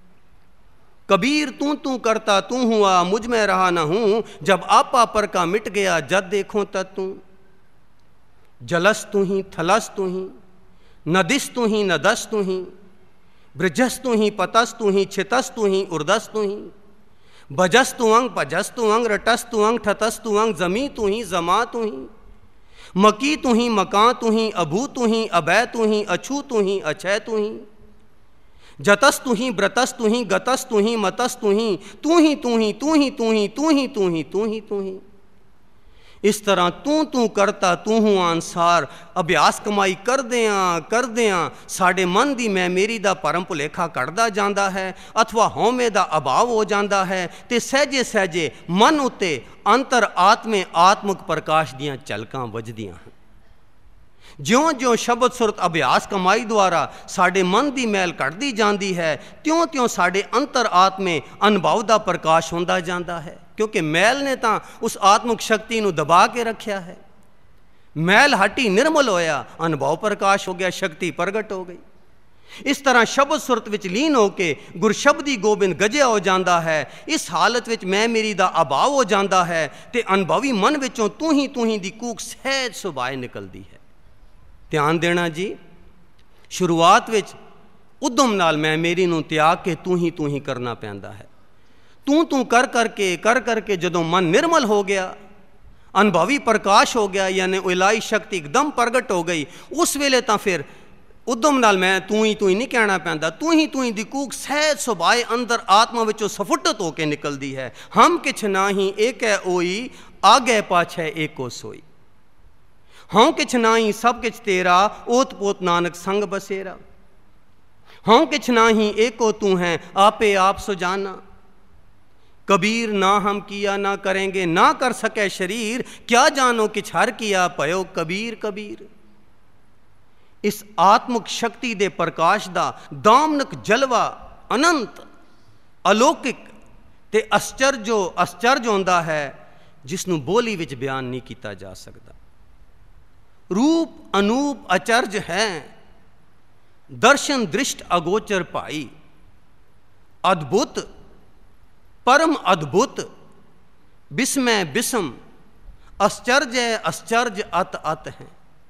कबीर तू तू करता तू हुआ, मुझ में रहा न हूँ, जब आपा पर का मिट गया जद देखो तद तू। जलस तू ही थलस तू ही, न दिस तू ही न दस तू ही, बृजस्तु ही पतस्तु ही छितस्तु ही उर्दस्तु ही भजस्तु अंग भजस्तु अंग रटस्तु अंग ठतस्तु अंग जमी तु ही जमा तु ही मकी तु ही मकां तु ही अभू तु ही अभय तु ही अछू तु ही अछय तु ही जतस्तु ही व्रतस्तु ही गतस्तु ही मतस्तु ही तू ही तू ही तू ही तू ही तू ही तू ही तू ही तू ही। इस तरह तू तू करता तू हूँ अनुसार अभ्यास कमाई करदियां करदियां साडे मन दी मैं मेरी दा परम भुलेखा कटदा जांदा है अथवा हौमे दा अभाव हो जांदा है ते सहजे सहजे मन उत्ते अंतर आत्मे आत्मक प्रकाश दियां झलकां वजदियां हैं। ज्यों ज्यों शब्द सुरत अभ्यास कमाई द्वारा साडे मन की मैल कटती जाती है त्यों त्यों साडे अंतर आत्मे अनुभव का प्रकाश होंदा जाता है, क्योंकि मैल ने तो उस आत्मक शक्ति को दबा के रखा है। मैल हटी निर्मल होया, अनुभव प्रकाश हो गया, शक्ति प्रगट हो गई। इस तरह शब्द सुरत विच लीन होके गुरशब्दी गोबिंद गजिया हो जाता है। इस हालत विच मैं मेरी दा अभाव हो जाता है ते अनुभवी मन विचों तू ही तू ही दी कूक सहज सुभाए निकलती है। ध्यान देना जी, शुरुआत विच उद्यम नाल मैं मेरी नूं त्याग के तू ही तू ही करना पैंदा है। तू तू कर करके कर करके जदों मन निर्मल हो गया, अनुभवी प्रकाश हो गया, यानी इलाही शक्ति एकदम प्रगट हो गई, उस वेले तां फिर उद्यम नाल मैं तू ही तू ही नहीं कहना पैंदा। तू ही तू ही दी कूक सहज सुभाए अंदर आत्मा विचों सफुटत होके निकलती है। हम किछ नाही एक है ओई, आगे पाछे एको सोई। हाँ किछ नाही सब किछ तेरा, ओत पोत नानक संग बसेरा। हाँ किछ नाही एको तू है, आपे आप सुजाना। कबीर ना हम किया ना करेंगे, ना कर सके शरीर, क्या जानो किछ हर किया, पयो कबीर कबीर। इस आत्मक शक्ति दे प्रकाश दा दामनक जलवा अनंत अलौकिक ते आश्चर्यो आश्चर्य होंदा है, जिसनों बोली विच बयान नहीं किया जा सकता। रूप अनूप अचर्ज है, दर्शन दृष्ट अगोचर पाई। अद्भुत परम अद्भुत, विस्मय विस्म, आश्चर्य आश्चर्य अत अत है।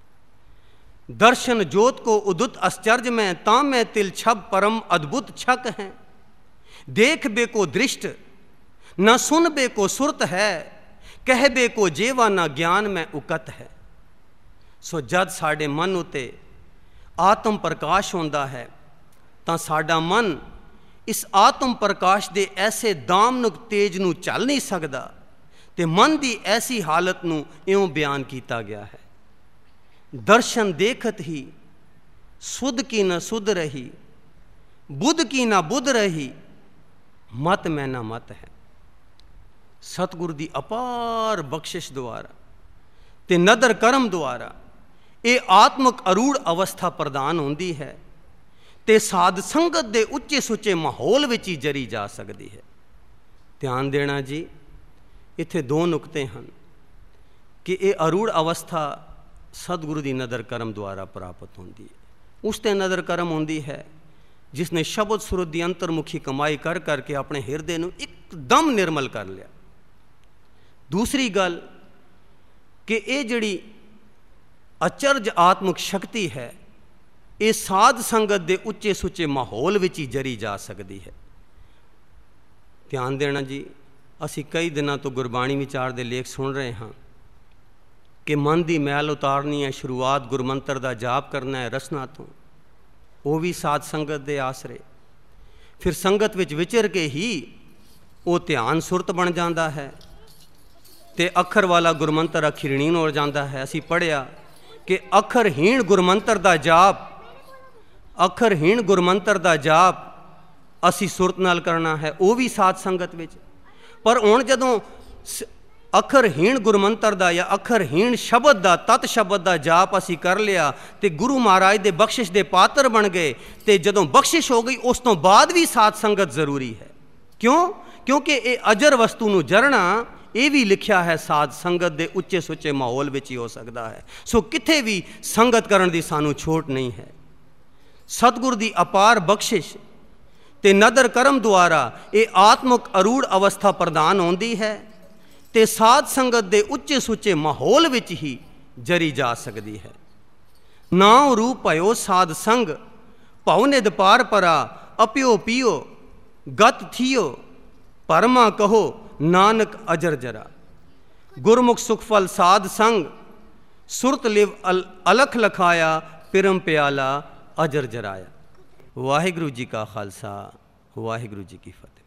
दर्शन ज्योत को उदुत आश्चर्य में, ताम में तिल छब परम अद्भुत छक है। देख बे को दृष्ट, न सुन बे को सुरत है, कह बे को जेवा न ज्ञान में उकत है। सो जद साडे मन उते आत्म प्रकाश होंदा है तां साडा मन इस आत्म प्रकाश दे ऐसे दामनुक तेज नूं चल नहीं सकदा, ते मन दी ऐसी हालत नूं इउं बयान किया गया है। दर्शन देखत ही सुध की न सुध रही, बुध की न बुध रही, मत में न मत है। सतगुरु दी अपार बख्शिश द्वारा ते नदर करम द्वारा ये आत्मक अरूढ़ अवस्था प्रदान होंदी है ते साध संगत दे उच्चे सुच्चे माहौल विच ही जरी जा सकती है। ध्यान देना जी, इत्थे दो नुकते हैं कि ये अरूढ़ अवस्था सतगुरु की नदर करम द्वारा प्राप्त होंदी है। उस ते नदर करम होंदी है जिसने शब्द सुरत की अंतर्मुखी कमाई कर करके अपने हिरदे नूं एकदम निर्मल कर लिया। दूसरी गल कि ये जिहड़ी अचरज आत्मक शक्ति है, ये साध संगत दे उच्चे सुच्चे माहौल विच ही जरी जा सकती है। ध्यान देना जी, असी कई दिनों तो गुरबाणी विचार दे लेख सुन रहे हाँ कि मन की मैल उतारनी है, शुरुआत गुरमंत्र का जाप करना है रसना तो, वो भी साध संगत दे आसरे। फिर संगत विच विचर के ही वो ध्यान सुरत बन जाता है ते अखर वाला गुरमंत्र अखिरनीन हो जाता है। असी पढ़िया कि अखरहीन गुरमंत्र का जाप, अखरहीन गुरमंत्र का जाप असी सुरत नाल करना है, वो भी साध संगत विच। पर हुण जदों अखरहीन गुरमंत्र का या अखरहीन शब्द का तत् शब्द का जाप असी कर लिया तो गुरु महाराज दे बख्शिश दे पात्र बन गए। तो जदों बख्शिश हो गई उस तो बाद भी साध संगत जरूरी है। क्यों? क्योंकि ये अजर वस्तु नूं जरना ये भी लिखा है साध संगत दे उच्चे सुच्चे माहौल विच ही हो सकता है। सो किथे भी संगत करन दी सानू छोट नहीं है। सतगुर दी अपार बख्शिश ते नदर करम द्वारा ये आत्मक अरूढ़ अवस्था प्रदान होंदी है ते साध संगत दे उच्चे सुच्चे माहौल विच ही जरी जा सकती है। नाम रूप भयो साध संग, ਭਉ ਨਿਧ ਪਾਰ ਪਰਾ ਅਪਿਓ ਪੀਓ ਗਤ ਥੀਓ ਪਰਮਾ ਕਹੋ ਨਾਨਕ ਅਜਰ ਜਰਾ। ਗੁਰਮੁਖ ਸੁਖ ਫਲ ਸਾਧ ਸੰਗ ਸੁਰਤ ਲਿਵ ਅਲ ਅਲਖ ਲਖਾਇਆ ਪਿਰਮ ਪਿਆਲਾ ਅਜਰ ਜਰਾਇਆ। ਵਾਹਿਗੁਰੂ ਜੀ ਕਾ ਖਾਲਸਾ ਵਾਹਿਗੁਰੂ ਜੀ ਕੀ ਫਤਿਹ।